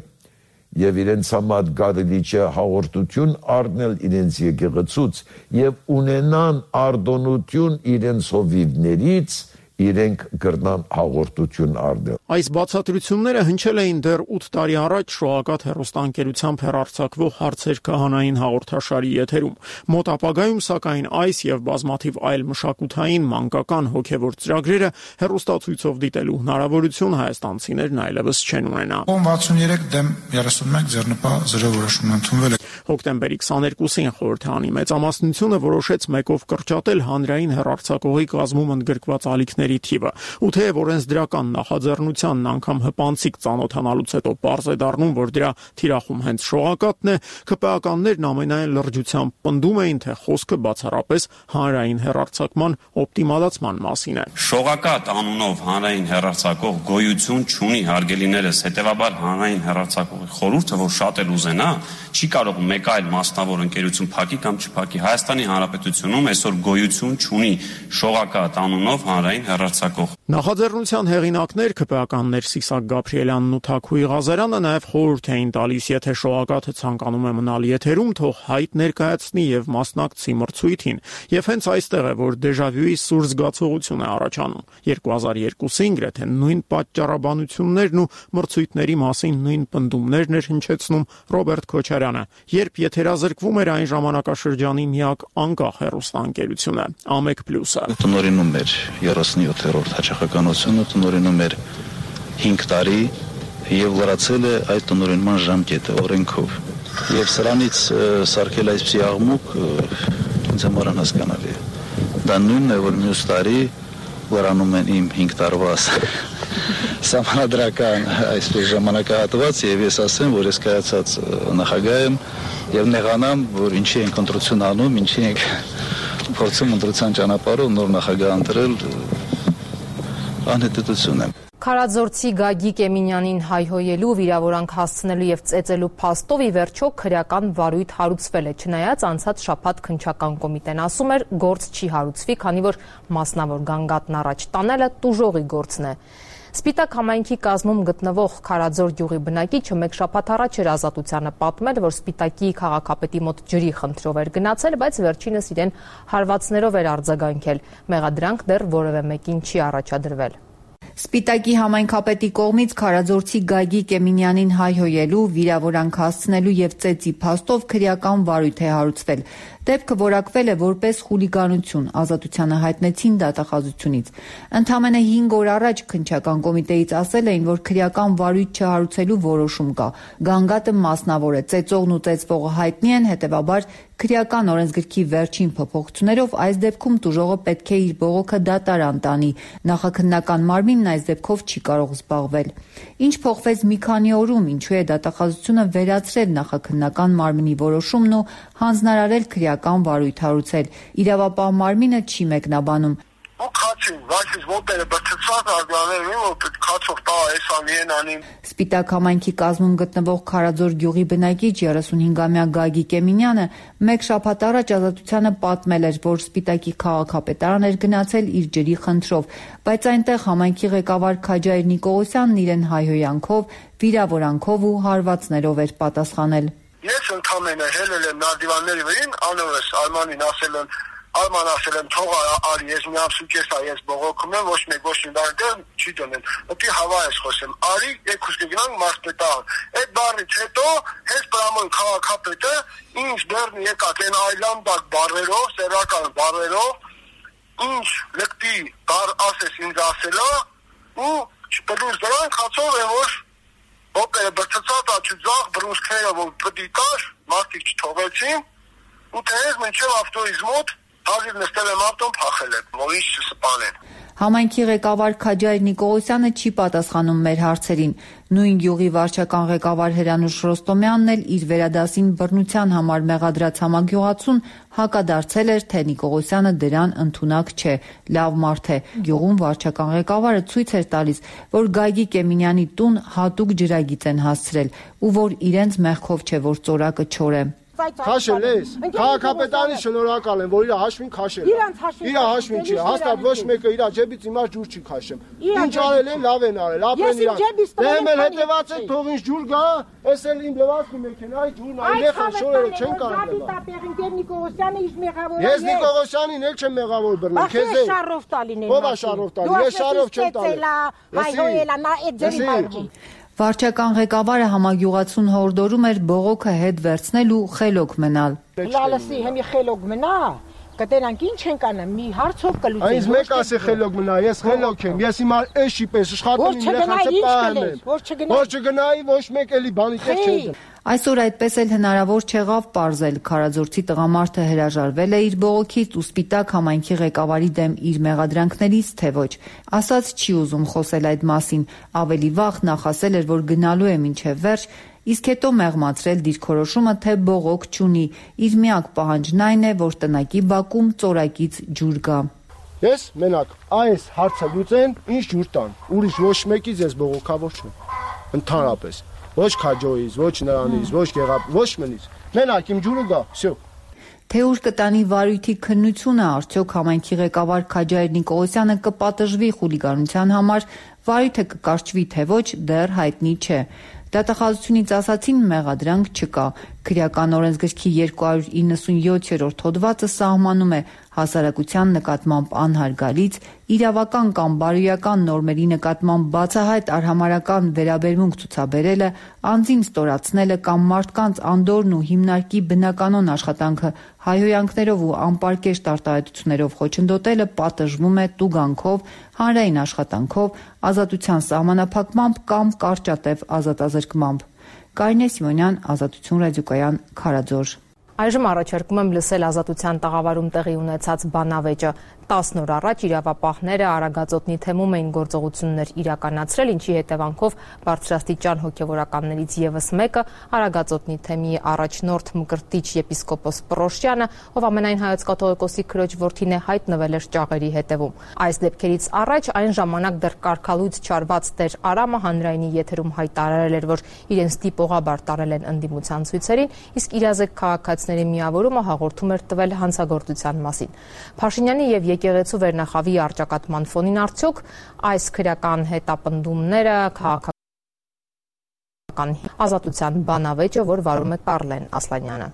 եւ իրենց համար կարելի չէ հաղորդություն առնել իրենց եկեղեցուց եւ ունենան արտոնություն իրենց հովիվներից, իրենք կրնան հաղորդություն առնել։ Այս բացատրությունները հնչել էին դեռ ութ տարի առաջ շոակատ հեռուստաընկերությամբ հեռարձակվող հարցեր քահանային հաղորդաշարի եթերում։ Մոտ ապագայում սակայն այս եւ բազմաթիվ այլ մշակութային մանկական հոգեվոր ծրագրերը հեռուստացույցով դիտելու հնարավորություն հայաստանցիներն այլևս չեն ունենա։ վաթսուններեք դեմ երեսունմեկ ձեռնպահ զրո որոշում ընդունվել է։ Հոկտեմբերի քսաներկուսին խորհրդանի մեծամասնությունը որոշեց մեկով կրճատել հանրային հեռարձակողի կազմում ընդգրկված ալիքների թիվը։ Ու թեև օրենսդրական նախաձեռնությանն անգամ հպանցիկ ծանոթանալուց հետո պարզ է դառնում, որ դրա թիրախում հենց շողակատն է, ԿՊԱ-ականներն ամենայն լրջությամբ պնդում էին, թե խոսքը բացառապես հանրային հեռարձակման օպտիմալացման մասին է։ Շողակատ անունով հանրային հեռարձակող գոյություն չունի, հարգելիներս, հետևաբար հանրային հեռարձակողի խորհուրդը, որ շատ էլ ուզենա, չի կարող մեկ այլ մասնավոր ընկերություն փակի կամ չփակի։ Հայաստանի Հանրապետությունում այսօր գոյություն չունի շողակատ անունով հանրային հեռարձակող։ Նախաձեռնության հեղինակներ ԿՊԱ-ականներ Սիսակ Գաբրիելյանն ու Թաքուի Ղազարյանը նաև խորհուրդ էին տալիս, եթե շողակաթը ցանկանում է մնալ եթերում, թող հայտ ներկայացնի եւ մասնակցի մրցույթին։ Եվ հենց այստեղ է, որ դեժավյուի սուր զգացողություն է առաջանում։ երկու հազար երկուսին գրեթե նույն պատճառաբանություններն ու մրցույթների մասին նույն պնդումներն էր հնչեցնում Ռոբերտ Քոչարյանը, երբ եթերազրկվում էր այն ժամանակաշրջանի միակ անկախ հեռուստաընկերությունը Ամեկ Պլյուսը։ Տնօրինում էր երեսունյոթերորդ հաճախականությունը, տնօրինում էր հինգ տարի եւ լրացել է այդ տնօրինման ժամկետը օրենքով։ Եվ սրանից սարքել այսպիսի աղմուկ ինձ համար անհասկանալի է։ Դա նույնն է, որ մյուս տարի լրանում են իմ հինգ տարվա սահմանադրական այսպես ժամանակահատված եւ ես ասեմ, որ ես կայացած նախագահ եմ եւ նեղանամ, որ ինչի ենք ընտրություն անում, ինչի ենք փորձում ընտրության ճանապարհով նոր նախագահ ընտրել, անհետեթություն եմ։ Քարաձորցի Գագիկ Էմինյանին հայհոյելու, վիրավորանք հասցնելու եւ ծեծելու փաստով ի վերջո քրեական վարույթ հարուցվել է, չնայած անցած շաբաթ քննչական կոմիտեն ասում էր գործ չի հարուցվի, քանի որ մասնավոր գանգատն առաջ տանելը տուժողի գործն է։ Սպիտակ համայնքի կազմում գտնվող Քարաձոր գյուղի բնակիչը մեկ շաբաթ առաջ էր Ազատությանը պատմել, որ Սպիտակի քաղաքապետի մոտ ջրի խնդրով էր գնացել, բայց վերջինս իրեն հարվածներով էր արձագանքել։ Մեղադրանք դեռ որևէ մեկին չի առաջադրվել։ Սպիտակի համայնքապետի կողմից քարաձորցի Գագիկ Էմինյանին հայհոյելու, վիրավորանք հասցնելու եւ ծեծի փաստով քրեական վարույթ է հարուցվել։ Դեպքը որակվել է որպես խուլիգանություն, ազատությանը հայտնեցին դատախազությունից։ Ընդամենը հինգ օր առաջ քննչական կոմիտեից ասել էին, որ քրեական վարույթ չհարուցելու որոշում կա։ Գանգատը մասնավոր է, ծեծողն ու ծեծվողը հայտնի են, հետեւաբար քրեական օրենսգրքի վերջին փոփոխություններով այս դեպքում տուժողը պետք է իր բողոքը դատարան տանի։ Նախաքննական մարմինն այս դեպքով չի կարող զբաղվել։ Ինչ փոխվեց մի քանի օրում, ինչու է դատախազությունը վերացրել նախաքննական մարմնի որոշումն ու հանձնարարել քրեական վարույթ հարուցել։ Իրավապահ մարմինը չի մեկնաբանում։ Սպիտակ համայնքի կազմում գտնվող Քարաձոր գյուղի բնակիչ երեսունհինգամյա Գագիկ Էմինյանը մեկ շաբաթ առաջ ազատությանը պատմել էր, որ Սպիտակի քաղաքապետարան էր գնացել իր ջրի խնդրով, բայց այնտեղ համայնքի ղեկավար Քաջայր Նիկողոսյանն իրեն հայհոյանքով, վիրավորանքով ու հարվածներով էր պատասխանել։ Ես ընդամենը հելել եմ նարդիվանների վրին, անովս Արմանին ասել եմ, Արման ասել եմ թող արի, ես մի ամսուկ ես ա, ես բողոքում եմ, ոչ մեկ ոչ մի բան դեր չի դնեն։ Ուտի հավա ես խոսեմ, արի, եկուս կգնանք մարզպետարան։ Այդ բառից հետո հենց պրամոյն քաղաքապետը ինչ դեռ եկած են այլանդակ բառերով, սերական բառերով, ինչ լկտի բառ ասես ինձ ասելա ու պլուս դրանք հացով եմ, որ օպերը բրծծած աչուձաղ բրուսքները, որ պդի տար, մարդիկ չթողեցին, ու թեև մինչև ավտոյից մոտ հազիվ նստել եմ ավտոն փախել եմ, որ ինչ չսպանեն։ Համայնքի ղեկավար Քաջայր Նիկողոսյանը չի պատասխանում մեր հարցերին։ Նույն գյուղի վարչական ղեկավար Հրանուշ Ռոստոմյանն էլ իր վերադասին բռնության համար մեղադրած համագյուղացուն հակադարձել էր, թե Նիկողոսյանը դրան ընդունակ չէ, լավ մարդ է։ Գյուղում վարչական ղեկավարը ցույց էր տալիս, որ Գագիկ Էմինյանի տուն հատուկ ջրագիծ են հասցրել ու որ իրենց մեղքով չէ, որ ծորակը չոր է։ Քաշել ես, քաղաքապետարանի շնորհակալ եմ, որ իր հաշվին քաշել է։ Իր հաշվին չի, հաստատ ոչ մեկը իր ջեբից իմաց ջուր չի քաշեմ։ Ինչ արել են, լավ են արել, ապրեն իրան։ Դեմ էլ հետևած է, թող ինչ ջուր գա, էս էլ իմ լվացքի մեքենայի ջուրն այլեխան շորերը չեն կարող լվալ։ Ես Նիկողոսյանին էլ չեմ մեղավոր բռնել, քեզ է։ Ո՞վ է շարով տալի, ես շարով չեմ տալի։ Վարչական ղեկավարը համագյուղացուն հորդորում էր բողոքը հետ վերցնել ու խելոք մնալ։ Լալսի հեմի խելոք մնա, կտերանք ինչ են կանեմ, մի հարցով կլուծեն։ Այս մեկ ասի խելոք մնա, ես խելոք եմ, ես հիմա էշի պես աշխատում եմ, երեխաս պահեմ եմ, որ չգնայի ոչ մեկ էլի բանի տեղ չեմ։ Այսօր այդպես էլ հնարավոր չեղավ պարզել, Քարաձորցի տղամարդը հրաժարվել է իր բողոքից ու Սպիտակ համայնքի ղեկավարի դեմ իր մեղադրանքներից, թե ոչ։ Ասած չի ուզում խոսել այդ մասին, ավելի վաղ նախասել էր, որ գնալու է մինչև վերջ, իսկ հետո մեղմացրել դիրքորոշումը, թե բողոք չունի, իր միակ պահանջն այն է, որ տնակի բակում ծորակից ջուր գա։ Ես մենակ այս հարցը լուծեն, ինչ ջուր տան, ուրիշ ոչ մեկից ես բողոքավոր չեմ, ընդհանրապես։ Ոչ քաջոյից, ոչ նրանից, ոչ գեղապ, ոչ մնից։ Մենակ իմ ջուրը գա, всё։ Թե ուր կտանի վարույթի քննությունը, արդյոք համայնքի ղեկավար Քաջայր Նիկողոսյանը կպատժվի խուլիգանության համար, վարույթը կկարճվի, թե ոչ, դեռ հայտնի չէ։ Դատախազությունից ասացին մեղադրանք չկա։ Քրեական օրենսգրքի երկու հարյուր իննսունյոթերորդ հոդվածը սահմանում է հասարակության նկատմամբ անհարգալից, իրավական կամ բարոյական նորմերի նկատմամբ բացահայտ արհամարհական վերաբերմունք ցուցաբերելը, անձին ստորացնելը կամ մարդկանց անդորրն ու հիմնարկի բնականոն աշխատանքը հայհոյանքներով ու անպարկեշտ արտահայտություններով խոչընդոտելը պատժվում է տուգանքով, հանրային աշխատանքով, ազատության սահմանափակմամբ կամ կարճատև ազատազրկմամբ։ Կարինե Սիմոնյան, Ազատություն ռադիոկայան, Քարաձոր։ Այժմ առաջարկում եմ լսել Ազատության տաղավարում տեղի ունեցած բանավեճը։ տասն օր առաջ իրավապահները Արագածոտնի թեմում էին գործողություններ իրականացրել, ինչի հետևանքով բարձրաստիճան հոգևորականներից ևս մեկը, Արագածոտնի թեմի առաջնորդ Մկրտիչ եպիսկոպոս Պռոշյանը, ով ամենայն հայոց կաթողիկոսի քրոջ որդին է, հայտնվել էր ճաղերի հետևում։ Այս դեպքերից առաջ այն ժամանակ դեռ կարգալույծ չարված Տեր Արամը հանրայինի եթերում հայտարարել էր, որ իրեն ստիպողաբար տարել են ընդդիմության ցույցերին, իսկ իրազեկ քաղաքացիների միավորումը հաղորդում էր տվել հանցագործության մասին։ Փաշինյանի եւ եկեղեցու վերնախավի առճակատման ֆոնին արդյոք այս քրեական հետապնդումները քաղաքական Ազատության բանավեճը, որ վարում է Կարլեն Ասլանյանը։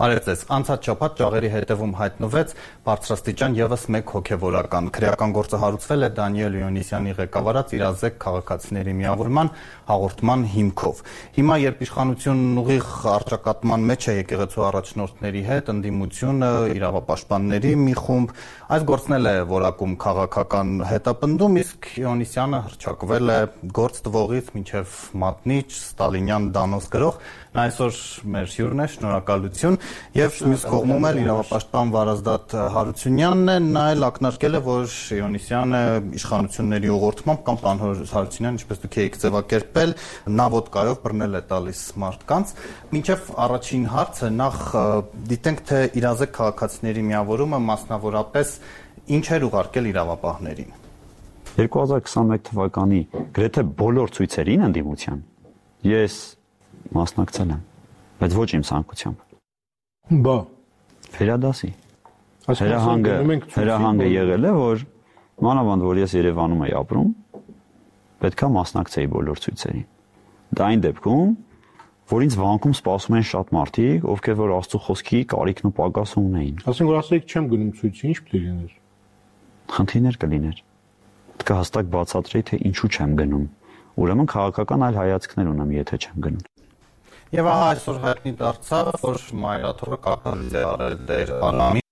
Արև ձեզ, անցած շաբաթ ճաղերի հետևում հայտնվեց բարձրաստիճան ևս մեկ հոգևորական։ Քրեական գործը հարուցվել է Դանիել Իոնիսյանի ղեկավարած իրազեկ քաղաքացիների միավորման հաղորդման հիմքով։ Հիմա, երբ իշխանությունն ուղիղ առճակատման մեջ է եկեղեցու առաջնորդների հետ, ընդդիմությունը, իրավապաշտպանների մի խումբ, այս գործն էլ է որակում քաղաքական հետապնդում, իսկ Իոնիսյանը հռչակվել է գործ տվողից մինչև մատնիչ, ստալինյան դանոց գրող, նա այսօր մեր հյուրն է, շնորհակալություն, եւ մյուս կողմում էլ իրավապաշտպան Վարազդատ Հարությունյանն է, նա էլ ակնարկել է, որ Իոնիսյանը իշխանությունների ուղղորդմամբ կամ Պարոն Հարությունյան, ինչպես դուք եք ձևակերպել, նա ոդկայով բռնել է տալիս մարդկանց։ Մինչև առաջին հարցը, նախ դիտենք, թե իրազեկ քաղաքացիների միավորումը մասնավորապես ինչ էր ուղարկել իրավապահներին։ երկու հազար քսաներեք թվականի գրեթե բոլոր ցույցերին ընդդիմության ես մասնակցել եմ, բայց ոչ իմ ցանկությամբ։ Բա Ֆերադասի հրահանգը հրահանգը եղել է, որ մանավանդ որ ես Երևանում եի ապրում, պետքա մասնակցեի բոլոր ցույցերին։ Դա այն դեպքում, որ ինձ վանքում սպասում են շատ մարդիկ, ովքեր որ Աստծո խոսքի կարիքն ու պակասը ունեին։ Ասենք որ ասեք չեմ գնում ցույցի, ինչ պետք է լիներ։ Խնդիրներ կլիներ։ Պետք է հստակ բացատրեի, թե ինչու չեմ գնում։ Ուրեմն քաղաքական այլ հայացքներ ունեմ, եթե չեմ գնում։ Եվ ահա այսօր հայտնի դարձավ, որ Մայրաթորը կապալիզ է արել դեր Անամի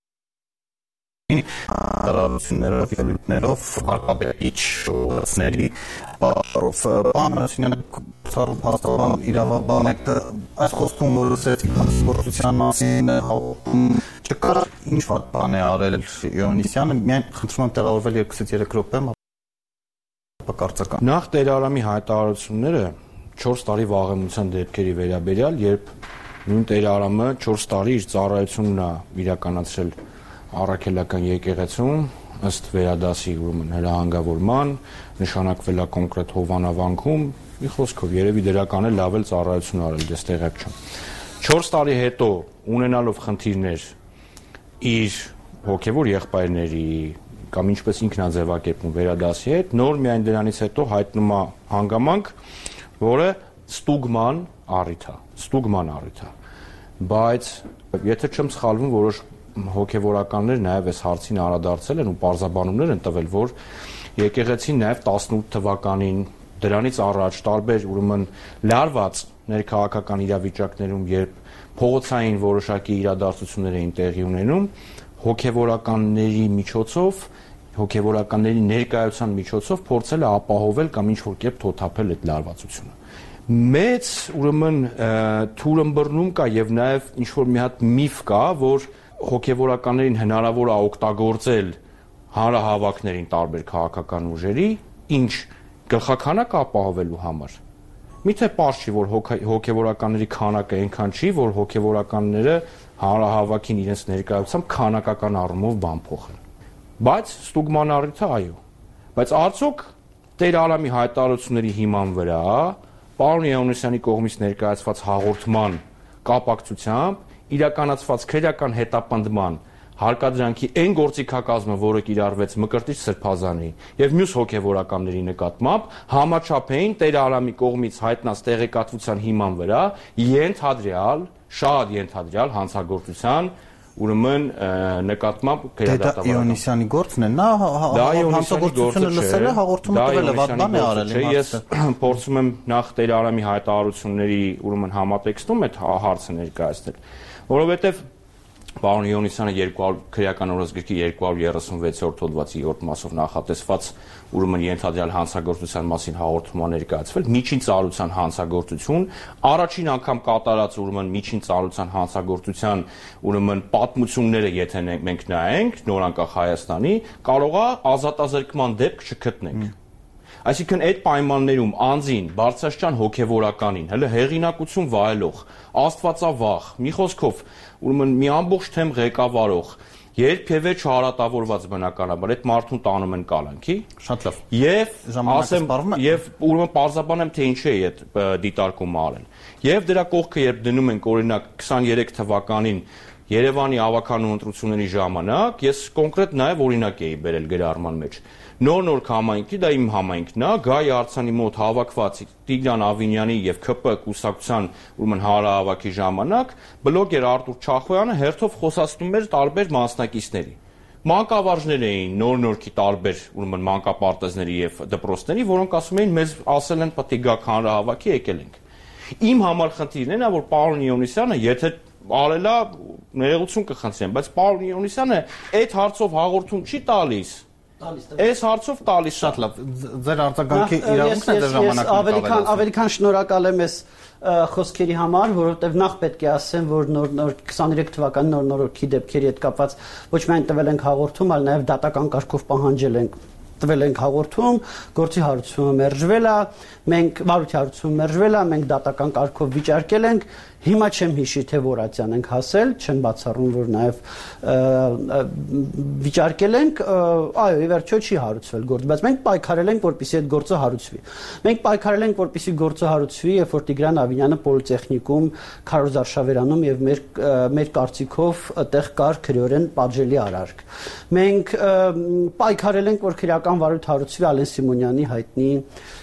դարավություններով, ելույթներով, հարկաբերիչ ուղղությունների բառով։ Պարոն Հարությունյան, ցավոք հաստատան իրավաբան եք, այս խոսքում որ ասեցիք գործության մասին հաղորդում չկար, ինչ վատ բան է արել Իոնիսյանը, միայն խնդրում եմ տեղավորվել երկուսից երեք րոպե, ապա կարծական։ Նախ Տեր Արամի հայտարարությունները չորս տարի վաղեմության դեպքերի վերաբերյալ, երբ նույն Տեր Արամը չորս տարի իր ծառայությունն է իրականացրել առաքելական եկեղեցում, ըստ վերադասի ուրեմն հրահանգավորման, նշանակվել է կոնկրետ հովանավանքում, մի խոսքով երևի դրական է լավ էլ ծառայություն արել, դες տեղակ չեմ։ չորս տարի հետո ունենալով խնդիրներ իր հոգևոր եղբայրների կամ ինչպես ինքն է ձևակերպում վերադասի հետ, նոր միայն դրանից հետո հայտնում է հանգամանք, որը ստուգման առիթ է, ստուգման առիթ է։ Բայց եթե չեմ սխալվում, որոշ հոգևորականներ նաև այս հարցին անդրադարձել են ու պարզաբանումներ են տվել, որ եկեղեցին նաև տասնութ թվականին դրանից առաջ տարբեր ուրեմն լարված ներքաղաքական իրավիճակներում, երբ փողոցային որոշակի իրադարձություններ էին տեղի ունենում, հոգևորականների միջոցով, հոգևորականների ներկայության միջոցով փորձել է ապահովել կամ ինչ-որ կերպ թոթափել այդ լարվածությունը։ Մեծ ուրեմն թուրըմբռնում կա եւ նաեւ ինչ-որ մի հատ միֆ կա, որ հոգևորականներին հնարավոր է օգտագործել հանրահավաքներին տարբեր քաղաքական ուժերի, ինչ գլխաքանակ ապահովելու համար։ Միթե պարզ չի, որ հոգևորականների քանակը այնքան չի, որ հոգևորականները հանրահավաքին իրենց ներկայությամբ քանակական առումով բան փոխեն։ Բայց ստուգման առիթը այո։ Բայց արդյոք Տեր Արամի հայտարարությունների հիման վրա պարոն Իոնիսյանի կողմից ներկայացված հաղորդման կապակցությամբ իրականացված քրեական հետապնդման հարկադրանքի այն գործիքակազմը, որը կիրառվեց Մկրտիչ Սրբազանի եւ մյուս հոգեվորականների նկատմամբ, համաչափ էին Տեր Արամի կողմից հայտնած տեղեկատվության հիման վրա ենթադրյալ, շատ ենթադրյալ հանցագործության ուրեմն նկատմամբ քրեադատավարական։ Դա Իոնիսյանի գործն է, նա հանցագործությունը լսել է, հաղորդումը տվել է, վատ բան է արել։ Ես փորձում եմ նախ Տեր Արամի հայտարարությունների ուրեմն համատեքստում այդ հարցը ներկայացնել, որովհետեւ Պարոն Իոնիսյանը երկու հարյուր քրեական օրենսգրքի երկու հարյուր երեսունվեցերորդ հոդվածի երրորդ մասով նախատեսված ուրեմն ենթադրյալ հանցագործության մասին հաղորդման ներկայացվել միջին ծառայության հանցագործություն, առաջին անգամ կատարած ուրեմն միջին ծառայության հանցագործության ուրեմն պատմությունները, եթե մենք նայենք նորանկախ Հայաստանի, կարող է ազատազրկման դեպք չգտնենք։ Այսինքն այդ պայմաններում անձին, բարձրաստիճան հոգևորականին, հələ հեղինակություն վայելող, աստվածավախ, մի խոսքով, ուրեմն մի ամբողջ թեմ ղեկավարող, երբևէ չհարատավորված բնականաբար, այդ մարդուն տանում են կալանքի։ Շատ լավ։ Եվ ասեմ, եւ ուրեմն պարզաբանեմ, թե ինչի է այդ դիտարկումը արել։ Եվ դրա կողքը երբ դնում ենք օրինակ քսաներեք թվականին Երևանի ավականու ընտրությունների ժամանակ ես կոնկրետ նաև օրինակ էի բերել գրառման մեջ։ Նոր-նոր համայնքի, դա իմ համայնքն է, Գայ Արցանի մոտ հավաքված Տիգրան Ավինյանի եւ K P կուսակցության ուրեմն հանրահավաքի ժամանակ բլոգեր Արտուր Չախոյանը հերթով խոսացնում էր տարբեր մասնակիցների։ Մանկավարժներ էին նոր-նորքի տարբեր ուրեմն մանկապարտեզների եւ դպրոցների, որոնք ասում էին մեզ ասել են պետք է գաք հանրահավաքի, եկել ենք։ Իմ համար խնդիրն է նա, որ պարոն Իոնիսյանը, եթե արելա ներողություն կխնդրեմ, բայց պարոն Իոնիսյանը այդ հարցով հաղորդում չի տալիս։ Այս հարցով տալիս շատ լավ։ Ձեր արձագանքի իրավունքն է դեռ ժամանակին ավելի քան ավելի քան շնորհակալ եմ ես խոսքերի համար, որովհետև նախ պետք է ասեմ, որ նոր նոր քսաներեք թվականի նոր նորքի դեպքերի հետ կապված ոչ միայն տվել ենք հաղորդում, այլ նաև դատական կարգով պահանջել ենք տվել ենք հաղորդում, գործի հարուցումը մերժվել է, մենք վարույթի հարուցումը մերժվել է, մենք դատական կարգով վիճարկել ենք, հիմա չեմ հիշի թե որացյան ենք հասել, չեմ բացառում, որ նաև վիճարկել ենք, այո, ի վերջո չի հարուցվել գործ, բայց մենք պայքարել ենք, որպեսզի այդ գործը հարուցվի։ Մենք պայքարել ենք, որպեսզի գործը հարուցվի, երբ որ Տիգրան Ավինյանը պոլիտեխնիկում Քարոզ Արշավերանում եւ մեր մեր կարծիքով այդտեղ կար քրեորեն պատժելի արարք։ Մենք պայքարել ենք, որ քրեական վարույթ հարուցվի Ալեն Սիմոնյանի հայտնի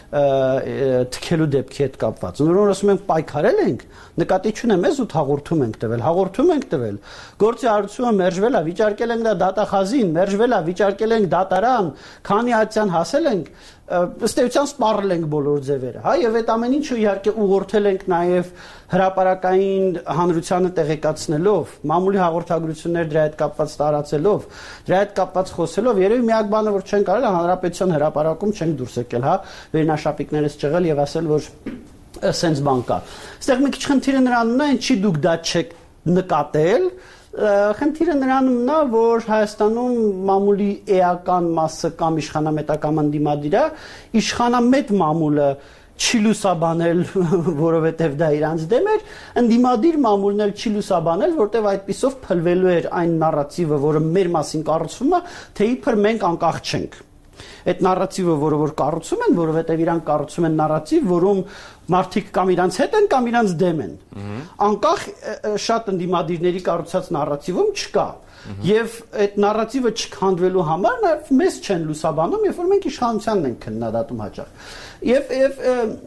թքելու դեպքի հետ կապված։ Նորոն ասում ենք պայքարել ենք, նկատի չունեմ, ես ու հաղորդում ենք տվել, հաղորդում ենք տվել։ Գործի հարուցումը մերժվել է, վիճարկել ենք դա դատախազին, մերժվել է, վիճարկել ենք դատարան, քանի հատյան հասել ենք, ըստ էության սպառել ենք բոլոր ձևերը, հա, եւ այդ ամեն ինչը իհարկե ուղղորդել ենք նաեւ հրապարակային հանրությանը տեղեկացնելով, մամուլի հաղորդագրություններ դրա հետ կապված տարածելով, դրա հետ կապված խոսելով, երևի միակ բանը որ չենք արել, հանրապետության հրապարակում չենք դուրս եկել, հա, վերնաշապիկներս ճղել եւ ասել, որ սենց բան կա։ Այստեղ մի քիչ խնդիրը նրանումն է, ինչի դուք դա չեք նկատել, խնդիրը նրանումն է, որ Հայաստանում մամուլի էական մասը կամ իշխանամետական ընդդիմադիրը, իշխանամետ մամուլը չի լուսաբանել, որովհետև դա իրանց դեմ էր, ընդդիմադիր մամուլն էլ չի լուսաբանել, որտեղ այդպիսով փլվելու էր այն նարատիվը, որը մեր մասին կառուցվում է, թե իբր մենք անկախ չենք։ Այդ նարատիվը, որը որ կառուցում են, որովհետև իրանք կառուցում են նարատիվ, որում մարդիկ կամ իրանց հետ են, կամ իրանց դեմ են։ Անկախ շատ ընդդիմադիրների կառուցած նարատիվում չկա։ Եվ այդ նարատիվը չքանդվելու համար նաև մեզ չեն լուսաբանում, երբ որ մենք իշխանությանն ենք քննադատում հաճախ։ Եվ եւ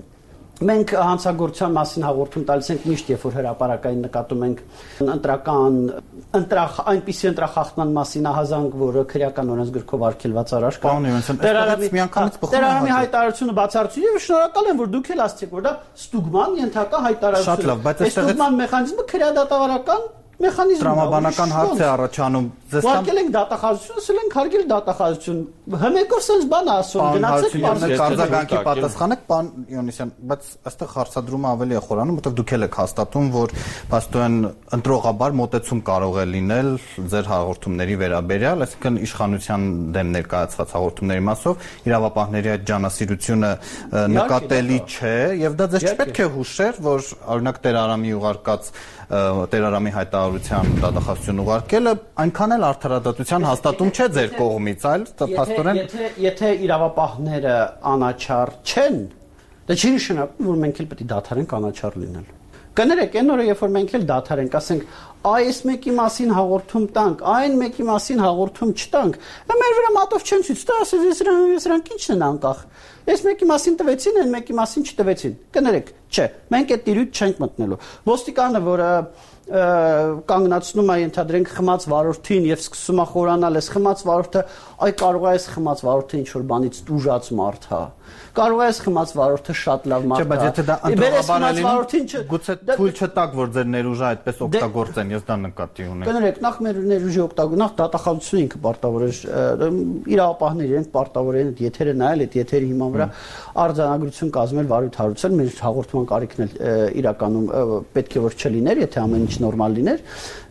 մենք հանցագործության մասին հաղորդում տալիս ենք միշտ, երբ որ հրապարակային նկատում ենք ընտրական ընտրախ այնպիսի ընտրախախտման մասին ահազանգ, որը քրեական օրենսգրքով արգելված արարք կա։ Տերարամի հայտարարությունը բացառություն եւ շնորհակալ եմ, որ դուք էլ ասացիք, որ դա ստուգման ենթակա հայտարարություն է։ Այս ստուգման մեխանիզմը քրեադատավարական մեխանիզմ է։ Տրամաբանական հարց է առաջանում։ Ուղարկել ենք դատախազություն, ասել ենք հարգել դատախազություն։ Հմեկով sense բան ասում, գնացեք բարձր արձագանքի պատասխանեք, պարոն Իոնիսյան, բայց այստեղ հարցադրումը ավելի է խորանում, որտեղ դուք էլ եք հաստատում, որ փաստորեն ընտրողաբար մոտեցում կարող է լինել ձեր հաղորդումների վերաբերյալ, այսինքն իշխանության դեմ ներկայացված հաղորդումների մասով իրավապահների այդ ջանասիրությունը նկատելի չէ, եւ դա ձեզ չպետք է հուշեր, որ օրինակ Տեր Արամի ուղարկած Տեր Արամի հայտարարության դատախազություն ուղարկելը այնքան էլ արդարադատության հաստատում չէ ձեր կողմից, այլ փաստորեն եթե եթե իրավապահները անաչառ չեն, դա չի նշանակում, որ մենք էլ պետք է դադարենք անաչառ լինել։ Կներեք, այն օրը, երբ որ մենք էլ դադարենք, ասենք, այս մեկի մասին հաղորդում տանք, այն մեկի մասին հաղորդում չտանք, դա մեր վրա մատով չեն ցույց տա, ասես սրանք ինչն են անկախ։ Այս մեկի մասին տվեցին, այն մեկի մասին չտվեցին։ Կներեք, չէ, մենք այդ տիրույթ չենք մտնելու։ Ոստիկանը, որը կանգնացնում է ենթադրենք խմած վարորդին եւ սկսում է խորանալ, այս խմած վարորդը, այ կարող է այս խմած վարորդը ինչ որ բանից տուժած մարդ հա։ Կարող է այս խմած վարորդը շատ լավ մարդ է։ Չէ, բայց եթե դա ընտրողաբար է լինում, գուցե թույլ չտակ, որ ձեր ներուժը այդպես օգտագործեն, ես դա նկատի ունեմ։ Կներեք, նախ մեր ներուժի օգտագործում, նախ դատախազությունը ինքը պարտավոր է, իրավապահները իրենք պարտավոր են այդ եթերը նայել, այդ եթերի հիման վրա արձանագրություն կազմել, վարույթ հարուցել, մեր հաղորդման կարիքն էլ իրականում պետք է որ չլիներ, եթե ամեն ինչ նորմալ լիներ։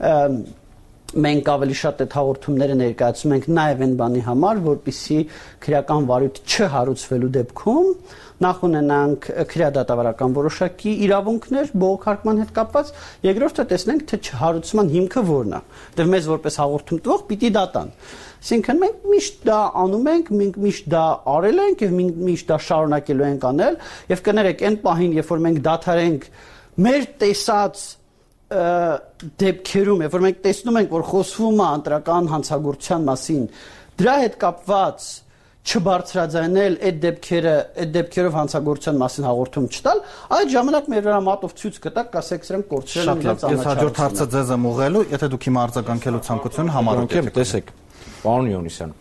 Մենք ավելի շատ այդ հաղորդումները ներկայացնում ենք նաև այն բանի համար, որպեսզի քրեական վարույթ չհարուցվելու դեպքում նախ ունենանք քրեադատավարական որոշակի իրավունքներ բողոքարկման հետ կապված, երկրորդը տեսնենք թե չհարուցման հիմքը որն է։ Դեռ մեզ որպես հաղորդում տվող պիտի դա տան։ Այսինքն մենք միշտ դա անում ենք, մենք միշտ դա արել ենք եւ միշտ դա շարունակելու ենք անել եւ կներեք այն պահին, երբ որ մենք դադարենք մեր տեսած դեպքերում, երբ որ մենք տեսնում ենք, որ խոսվում է ընտրական հանցագործության մասին, դրա հետ կապված չբարձրաձայնել այդ դեպքերը, այդ դեպքերով հանցագործության մասին հաղորդում չտալ, այդ ժամանակ մեր վրա մատով ցույց կտակ, կասեք սրանք կորցրել են իրենց անաչառությունը։ Ես հաջորդ հարցը ձեզ եմ ուղղելու, եթե դուք հիմա արձագանքելու ցանկություն համարեք։ Տեսեք, պարոն Իոնիսյան,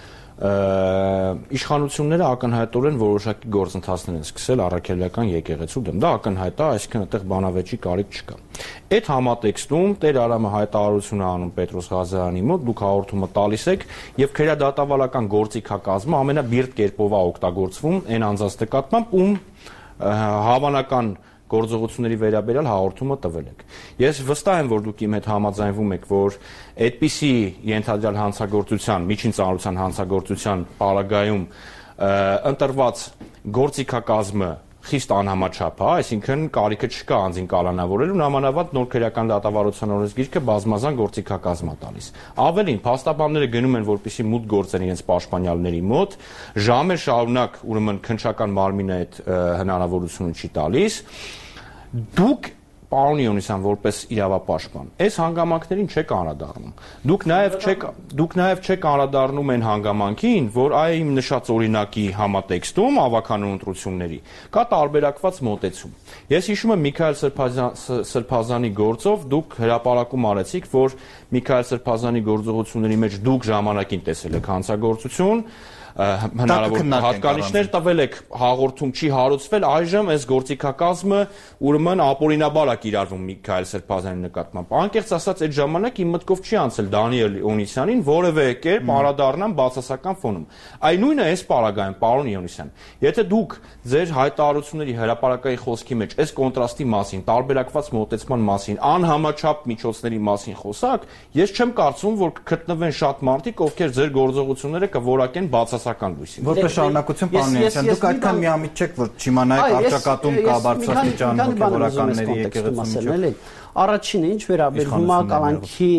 իշխանությունները ակնհայտորեն որոշակի գործընթացներ են սկսել առաքելական եկեղեցու դեմ։ Դա ակնհայտ է, այսինքն այդտեղ բանավեճի կարիք չկա։ Այդ համատեքստում Տեր Արամը հայտարարություն է անում Պետրոս Ղազարյանի մոտ, դուք հաղորդումը տալիս եք, եւ քրեադատավալական գործիքակազմը ամենաբիրտ կերպով է օգտագործվում այն անձանց նկատմամբ, ում հավանական գործողությունների վերաբերյալ հաղորդումը տվել եք։ Ես վստահ եմ, որ դուք իմ հետ համաձայնվում եք, որ այդպիսի ենթադրյալ հանցագործության, միջին ծանրության հանցագործության պարագայում ընտրված գործիքակազմը խիստ անհամաչափ է, այսինքն կարիքը չկա անձին կալանավորելու, նամանավանդ նոր քրեական դատավարության օրենսգիրքը բազմազան գործիքակազմ է տալիս։ Ավելին, փաստաբանները գնում են, որպեսզի մուտք գործեն իրենց պաշտպանյալների մոտ, ժամեր շարունակ ուրեմն քննչական մարմինը այդ հնարավորությունը չի տալիս։ Դուք պարոն Իոնիսյան, որպես իրավապաշտպան, այս հանգամանքներին չեք անդրադառնում։ Դուք նաև չեք դուք նաև չեք անդրադառնում այն հանգամանքին, որ այ իմ նշած օրինակի համատեքստում ավականու ընտրությունների կա տարբերակված մոտեցում։ Ես հիշում եմ Միքայել Սրբազանի գործով դուք հրապարակում արեցիք, որ Միքայել Սրբազանի գործողությունների մեջ դուք ժամանակին տեսել եք հանցագործություն, հնարավոր հատկանիշներ տվել եք, հաղորդում չի հարուցվել, այժմ այս գործիքակազմը ուրեմն ապօրինաբար է կիրառվում Միքայել Սրբազանի նկատմամբ։ Անկեղծ ասած, այդ ժամանակ իմ մտքով չի անցել Դանիել Իոնիսյանին որևէ կերպ անդրադառնան բացասական ֆոնում։ Այն նույնը էս պարագայում, պարոն Իոնիսյան, եթե դուք ձեր հայտարարությունների հրապարակային խոսքի մեջ այս կոնտրաստի մասին, տարբերակված մոտեցման մասին, անհամաչափ միջոցների մասին խոսակ, ես չեմ կարծում, որ կգտնվեն շատ մարդիկ, ովքեր ձեր գործողությունները կորակեն բացասական լույսին։ Որպես շարունակություն, պարոն Իոնիսյան, դուք այդքան միամիտ չեք, որ չիմանայեք առճակատում կա բարձրաստիճան հոգևորականների եկեղեցու։ Առաջինը ինչ վերաբերում է կալանքի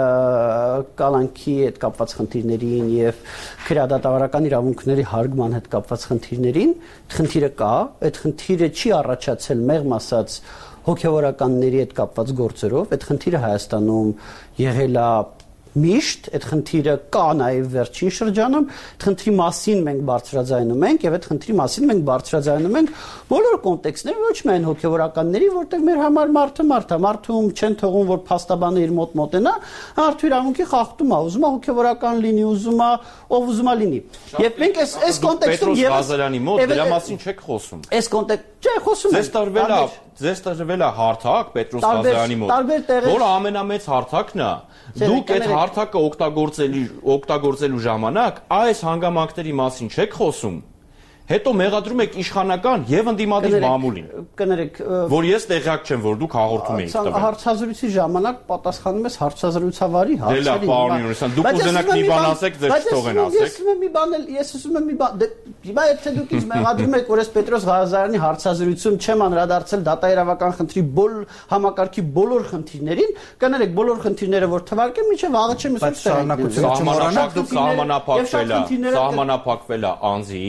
կալանքի հետ կապված խնդիրներին եւ քրեադատավարական իրավունքների հարգման հետ կապված խնդիրներին, խնդիրը կա, այդ խնդիրը չի առաջացել մեղմ ասած հոգևորականների հետ կապված գործերով, այդ խնդիրը Հայաստանում եղել է միշտ, այդ խնդիրը կա նաև վերջին շրջանում, այդ խնդրի մասին մենք բարձրաձայնում ենք եւ այդ խնդրի մասին մենք բարձրաձայնում ենք բոլոր կոնտեքստներում, ոչ միայն հոգեվորականների, որտեղ մեր համար մարդը մարդ է, մարդում չեն թողում, որ փաստաբանը իր մոտ մոտենա, մարդու իրավունքի խախտում է, ուզում է հոգեվորական լինի, ուզում է, ով ուզում է լինի։ Եվ մենք այս այս կոնտեքստում եւս Ղազարյանի մոտ դրա մասին չեք խոսում։ Այս կոնտեքստ չէ, խոսում ենք։ Ձեզ տրվել է, ձեզ տրվել է հարթակ Պետրոս Ղազարյանի մոտ, որը ամենամեծ հարթակն է։ Դուք այդ հարթակը օգտագործելու օգտագործելու ժամանակ այս հանգամանքների մասին չեք խոսում։ Հետո մեղադրում եք իշխանական եւ ընդդիմադիր մամուլին։ Կներեք, որ ես տեղյակ չեմ, որ դուք հաղորդում եք տվել։ Հարցազրույցի ժամանակ պատասխանում ես հարցազրույցավարի հարցերին։ Դե լավ, պարոն Իոնիսյան, դուք ուզենաք մի բան ասեք, ձեզ չթողեն ասեք։ Ես ուզում եմ մի բան էլ, ես ուզում եմ մի բան, հիմա եթե դուք ինձ մեղադրում եք, որ ես Պետրոս Ղազարյանի հարցազրույցում չեմ անդրադարձել դատաիրավական խնդրի բոլոր համակարգի բոլոր խնդիրներին, կներեք, բոլոր խնդիրները որ թվարկեմ, միջև աղը չեմ ասում։ Սահմանափակվել է, սահմանափակվել է անձի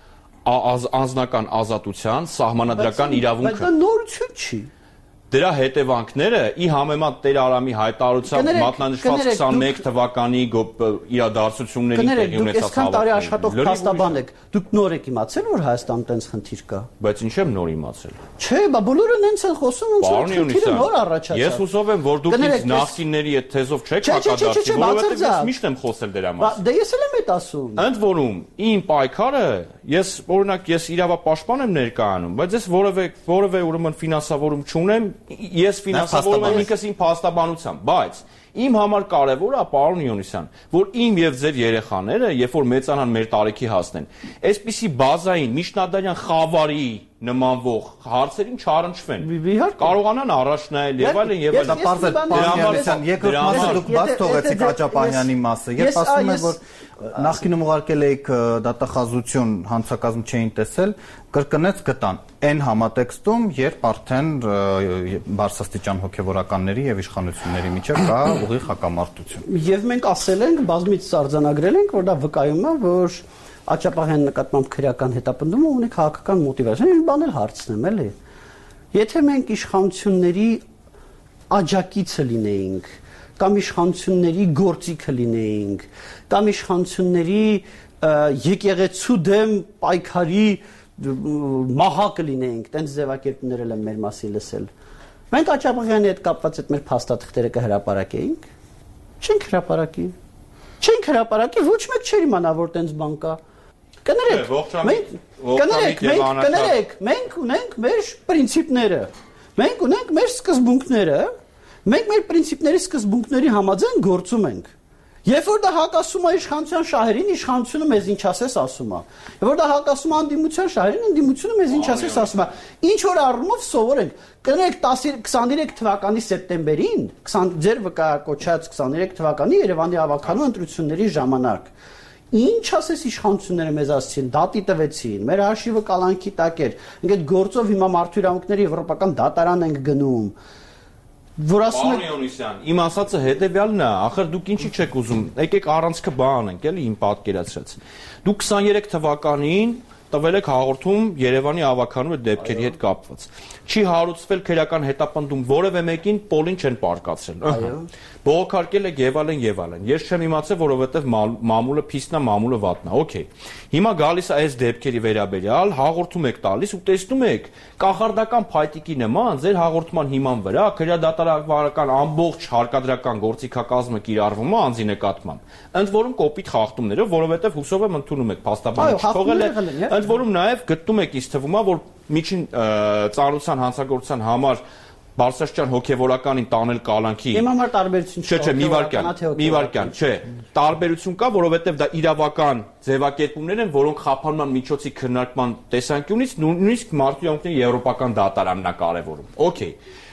անձնական ազատության սահմանադրական իրավունքը։ Բայց դա նորություն չի։ Դրա հետևանքները ի համեմատ Տեր Արամի հայտարարությամբ մատնանշված քսանմեկ թվականի իրադարձությունների տեղի ունեցած հավաքները։ Դուք այսքան տարի աշխատող փաստաբան եք, դուք նոր եք իմացել, որ Հայաստանում տենց խնդիր կա։ Բայց ինչ եմ նոր իմացել։ Չէ, բա բոլորը նենց են խոսում, ոնց որ խնդիրը նոր առաջացավ։ Ես հուսով եմ, որ դուք ինձ նախկինների այդ թեզով չեք հակադարձի, որովհետև ես միշտ եմ խոսել դրա մասին։ Դե ես էլ եմ այդ ասում։ Ընդ որում, իմ պայքարը, ես օրինակ ես իրավապաշտպան եմ ներկայանում, բայց ես որևէ որևէ ուրեմն ֆինանսավորում չունեմ, ես ֆինանսավորում եմ ինքս իմ փաստաբանությամբ, բայց իմ համար կարևոր է, պարոն Իոնիսյան, որ իմ եւ ձեր երեխաները, երբ որ մեծանան մեր տարիքի հասնեն, այսպիսի բազային միջնադարյան խավարի նմանվող հարցերին չառնչվեն։ Կարողանան առաջ նայել եւ այլն եւ այլն։ Դա պարզ է, պարոն Իոնիսյան, երկրորդ մասը դուք բաց թողեցիք Աճապանյանի մասը։ Երբ ասում եք, որ նախկինում ուղարկել էիք դատախազություն, հանցակազմ չէին տեսել, կրկնեց գտան այն համատեքստում, երբ արդեն բարձրաստիճան հոգևորականների եւ իշխանությունների միջեւ կա ուղիղ հակամարտություն։ Եվ մենք ասել ենք, բազմից արձանագրել ենք, որ դա վկայում է, որ Աճապահյանի նկատմամբ քրեական հետապնդումը ունի քաղաքական մոտիվացիա։ Ինչ բան էլ հարցնեմ, էլի։ Եթե մենք իշխանությունների աջակիցը լինեինք, կամ իշխանությունների գործիքը լինեինք, կամ իշխանությունների եկեղեցու դեմ պայքարի մահակը լինեինք, տենց ձևակերպումներ եմ մեր մասին լսել։ Մենք Աջափնյանի հետ կապված այդ մեր փաստաթղթերը կհրապարակեինք։ Չենք հրապարակի։ Չենք հրապարակի, ոչ մեկ չէր իմանա, որ տենց բան կա։ Կներեք, մենք կներեք, մենք կներեք, մենք ունենք մեր պրինցիպները։ Մենք ունենք մեր սկզբունքները, մենք մեր պրինցիպների սկզբունքների համաձայն գործում ենք։ Երբ որ դա հակասում է իշխանության շահերին, իշխանությունը մեզ ինչ ասես ասում է։ Երբ որ դա հակասում է անդիմության շահերին, անդիմությունը մեզ ինչ ասես ասում է։ Ինչ որ առումով սովորենք։ Կներեք քսաներեք թվականի սեպտեմբերին, ձեր վկայակոչած քսաներեք թվականի Երևանի ավականու ընտրությունների ժամանակ ինչ ասես իշխանությունները մեզ ասեցին, դատի տվեցին, մեր հաշիվը կալանքի տակ էր։ Մենք այդ գործով հիմա մարդու իրավունքների եվրոպական դատարան ենք գնում։ Որ ասում եք Պարոն իմ ասածը հետեւյալն է, ախր դուք ինչի չեք ուզում, եկեք առանցքը բան ենք, էլի իմ պատկերացրած։ Դուք քսաներեք թվականին տվել եք հաղորդում Երևանի ավականու այդ դեպքերի հետ կապված։ Չի հարուցվել քերական հետապնդում, որևէ մեկին պոլին չեն պարկացրել։ Բողոքարկել եք եւ այլն եւ այլն։ Ես չեմ իմացել, որովհետեւ մամուլը փիսնա, մամուլը վատնա։ Okay։ Հիմա գալիս է այս դեպքերի վերաբերյալ, հաղորդում եք տալիս ու տեսնում եք կախարդական փայտիկի նման ձեր հաղորդման հիման վրա քրեադատարավարական ամբողջ հարկադրական գործիքակազմը կիրառվում է անձի նկատմամբ։ Ընդ որում կոպիտ խախտումներով, որովհետեւ հուսով եմ ընդունում եք փաստաբանը չթողել է։ Ընդ որում նաեւ գտնում եք ինձ թվում է, որ միջին ծանրության հանցագործության համար Բարձրաստիճան հոգևորականին տանել կալանքի։ Իմ համար տարբերություն չէ, չէ, մի վարքյան, մի վարքյան, չէ։ Տարբերություն կա, որովհետև դա իրավական ձևակերպումներ են, որոնք խափանման միջոցի քննարկման տեսանկյունից նույնիսկ մարդու իրավունքների եվրոպական դատարանն է կարևորում։ Okay։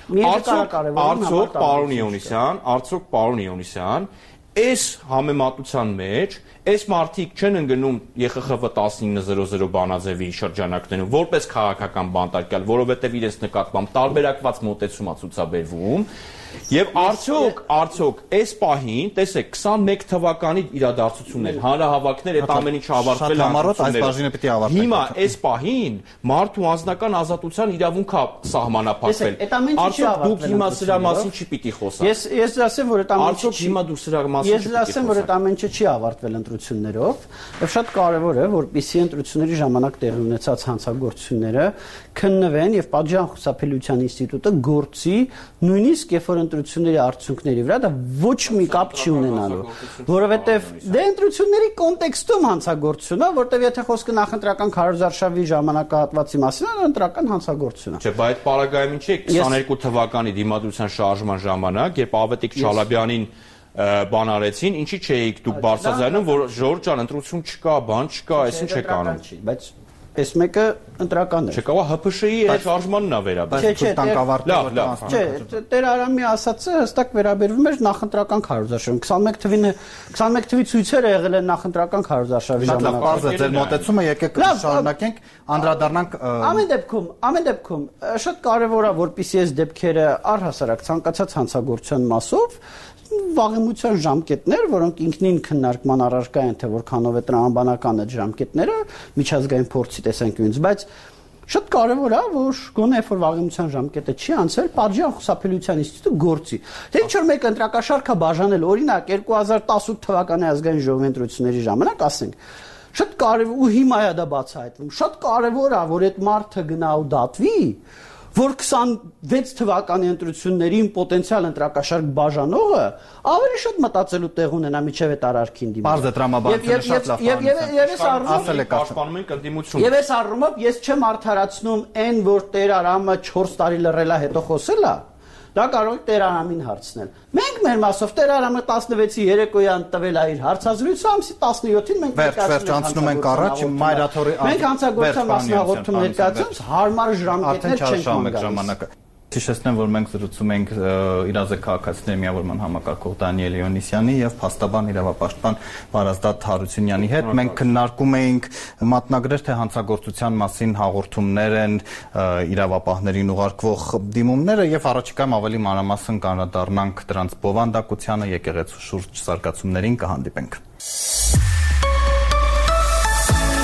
Արդյոք պարոն Իոնիսյան, արդյոք պարոն Իոնիսյան, այս համեմատության մեջ այս մարդիկ չեն ընկնում Ե Խ Խ V տասնինը զրո զրո բանաձևի շրջանակներում որպես քաղաքական բանտարկյալ, որովհետև իրենց նկատմամբ տարբերակված մոտեցում է ցուցաբերվում, եւ արդյոք արդյոք այս պահին, տեսեք, քսանմեկ թվականի իրադարձություններ, հանրահավաքներ, այդ ամեն ինչը ավարտվել է համառոտ այս բաժինը պիտի ավարտվի։ Հիմա այս պահին մարդու անձնական ազատության իրավունքա սահմանափակվել։ Արդյոք դուք հիմա սրա մասին չի պիտի խոսալ։ Ես ես ասեմ, որ այդ ամեն ինչը հիմա դու սրա մասին Ես ասեմ, որ այդ ամեն ինչը չի ավարտվել ընտրություններով, եւ շատ կարեւոր է, որպեսզի ընտրությունների ժամանակ տեղի ունեցած հանցագործությունները քննվեն եւ պատժան խուսափելիության ինստիտուտը գործի նույնիսկ երբ որ ընտրությունների արդյունքների վրա դա ոչ մի կապ չի ունենալու, որովհետեւ դե ընտրությունների կոնտեքստում հանցագործություն է, որտեւ եթե խոսքը նախընտրական քարոզարշավի ժամանակահատվածի մասին է, ընտրական հանցագործություն է։ Չէ, բայց այդ պարագայում ինչի՞ քսաներկու թվականի դիմադրության շարժման ժամանակ, երբ Ավետիք Չալաբյանին բան արեցին, ինչի՞ չէիք դուք բարձրաձայնում, որ Ժորժ ջան, ընտրություն չկա, բան չկա, այսինչ եք անում։ Բայց այս մեկը ընտրական է։ Չէ, կարող Հ Փ Շ-ի այդ շարժմանն է վերաբերվում։ Չէ, Տեր Արամի ասածը հստակ վերաբերվում էր նախընտրական քարոզարշավին։ քսանմեկ թվին քսանմեկ թվի ցույցերը եղել են նախընտրական քարոզարշավի ժամանակ։ Լավ, բարձր ձեր մոտեցումը եկեք շարունակենք, անդրադառնանք ամեն դեպքում, ամեն դեպքում շատ կարևոր է, որպեսզի այս դեպքերը առհասարակ ցանկացած հանցագործության մասով վաղեմության ժամկետներ, որոնք ինքնին քննարկման առարկա են, թե որքանով է տրամաբանական այդ ժամկետները միջազգային փորձի տեսանկյունից, բայց շատ կարևոր է, որ գոնե երբ որ վաղեմության ժամկետը չի անցել, պատժան խուսափելիության ինստիտուտը գործի։ Թե ինչ որ մեկ ընտրակաշարք է բաժանել, օրինակ երկու հազար տասութ թվականի ազգային ժողովի ընտրությունների ժամանակ, ասենք, շատ կարևոր ու հիմա է դա բացահայտվում։ Շատ կարևոր է, որ այդ մարդը գնա ու դատվի, որ քսանվեց թվականի ընտրություններին պոտենցիալ ընտրակաշարք բաժանողը ավելի շատ մտածելու տեղ ունենա միջև այդ արարքին դիմել։ Բարձր տրամաբանությունը շատ լավ եւ եւ ես ասել եք պաշտպանում ենք ընդդիմություն։ Եվ այս առումով ես չեմ արդարացնում այն, որ Տեր Արամը չորս տարի լռելա հետո խոսել է։ Դա կարող է Տեր Արամին հարցնել։ Մենք մեր մասով Տեր Արամը տասնվեցի երեկոյան տվել է իր հարցազրույցը, ամսի տասնյոթին մենք վերջանցնում ենք առաջ Մայրաթորի մենք հանցագործության մասնահաղորդում ներկայացնում հարմար ժամկետներ չենք ժամանակը Հիշեցնեմ, որ մենք զրուցում ենք իրազեկ քաղաքացիների միավորման համակարգող Դանիել Իոնիսյանի եւ փաստաբան իրավապաշտպան Վարազդատ Հարությունյանի հետ։ Մենք քննարկում էինք մատնագրեր, թե հանցագործության մասին հաղորդումներ են իրավապահներին ուղարկվող դիմումները եւ առաջիկայում ավելի մանրամասն կանդրադառնանք դրանց բովանդակությանը, եկեղեցու շուրջ զարգացումներին կհանդիպենք։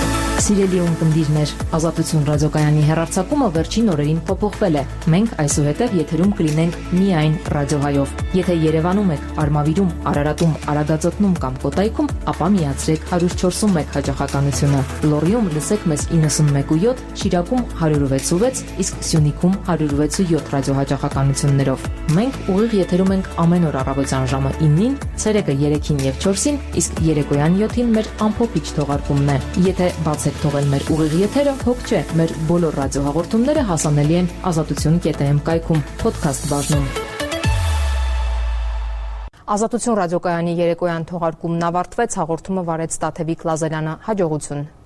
Սիրելի ունկնդիրներ, Ազատություն ռադիոկայանի հեռարձակումը վերջին օրերին փոփոխվել է։ Մենք այսուհետև եթերում կլինենք միայն ռադիոհայով։ Եթե Երևանում եք, Արմավիրում, Արարատում, Արագածոտնում կամ Կոտայքում, ապա միացրեք հարյուր չորսուն մեկ հաճախականությունը։ Լոռիում լսեք մեզ իննսունմեկ ու յոթ, Շիրակում հարյուր վեց ու վեց, իսկ Սյունիքում հարյուր վեց ու յոթ ռադիոհաճախականություններով։ Մենք ուղիղ եթերում ենք ամեն օր առավոտյան ժամը իննին, ցերեկը երեքին եւ չորսին, իսկ երեկոյան յոթին մեր ամփոփիչ թողարկումն է։ Եթե բացեք թողել մեր ուղիղ եթերը, հոգ չէ, մեր բոլոր ռադիոհաղորդումները հասանելի են ազատություն կետ էմ կայքում, podcast բաժնում։ Ազատություն ռադիոկայանի երեկոյան թողարկումն ավարտվեց, հաղորդումը վարեց Տաթևիկ Լազարյանը, հաջողություն։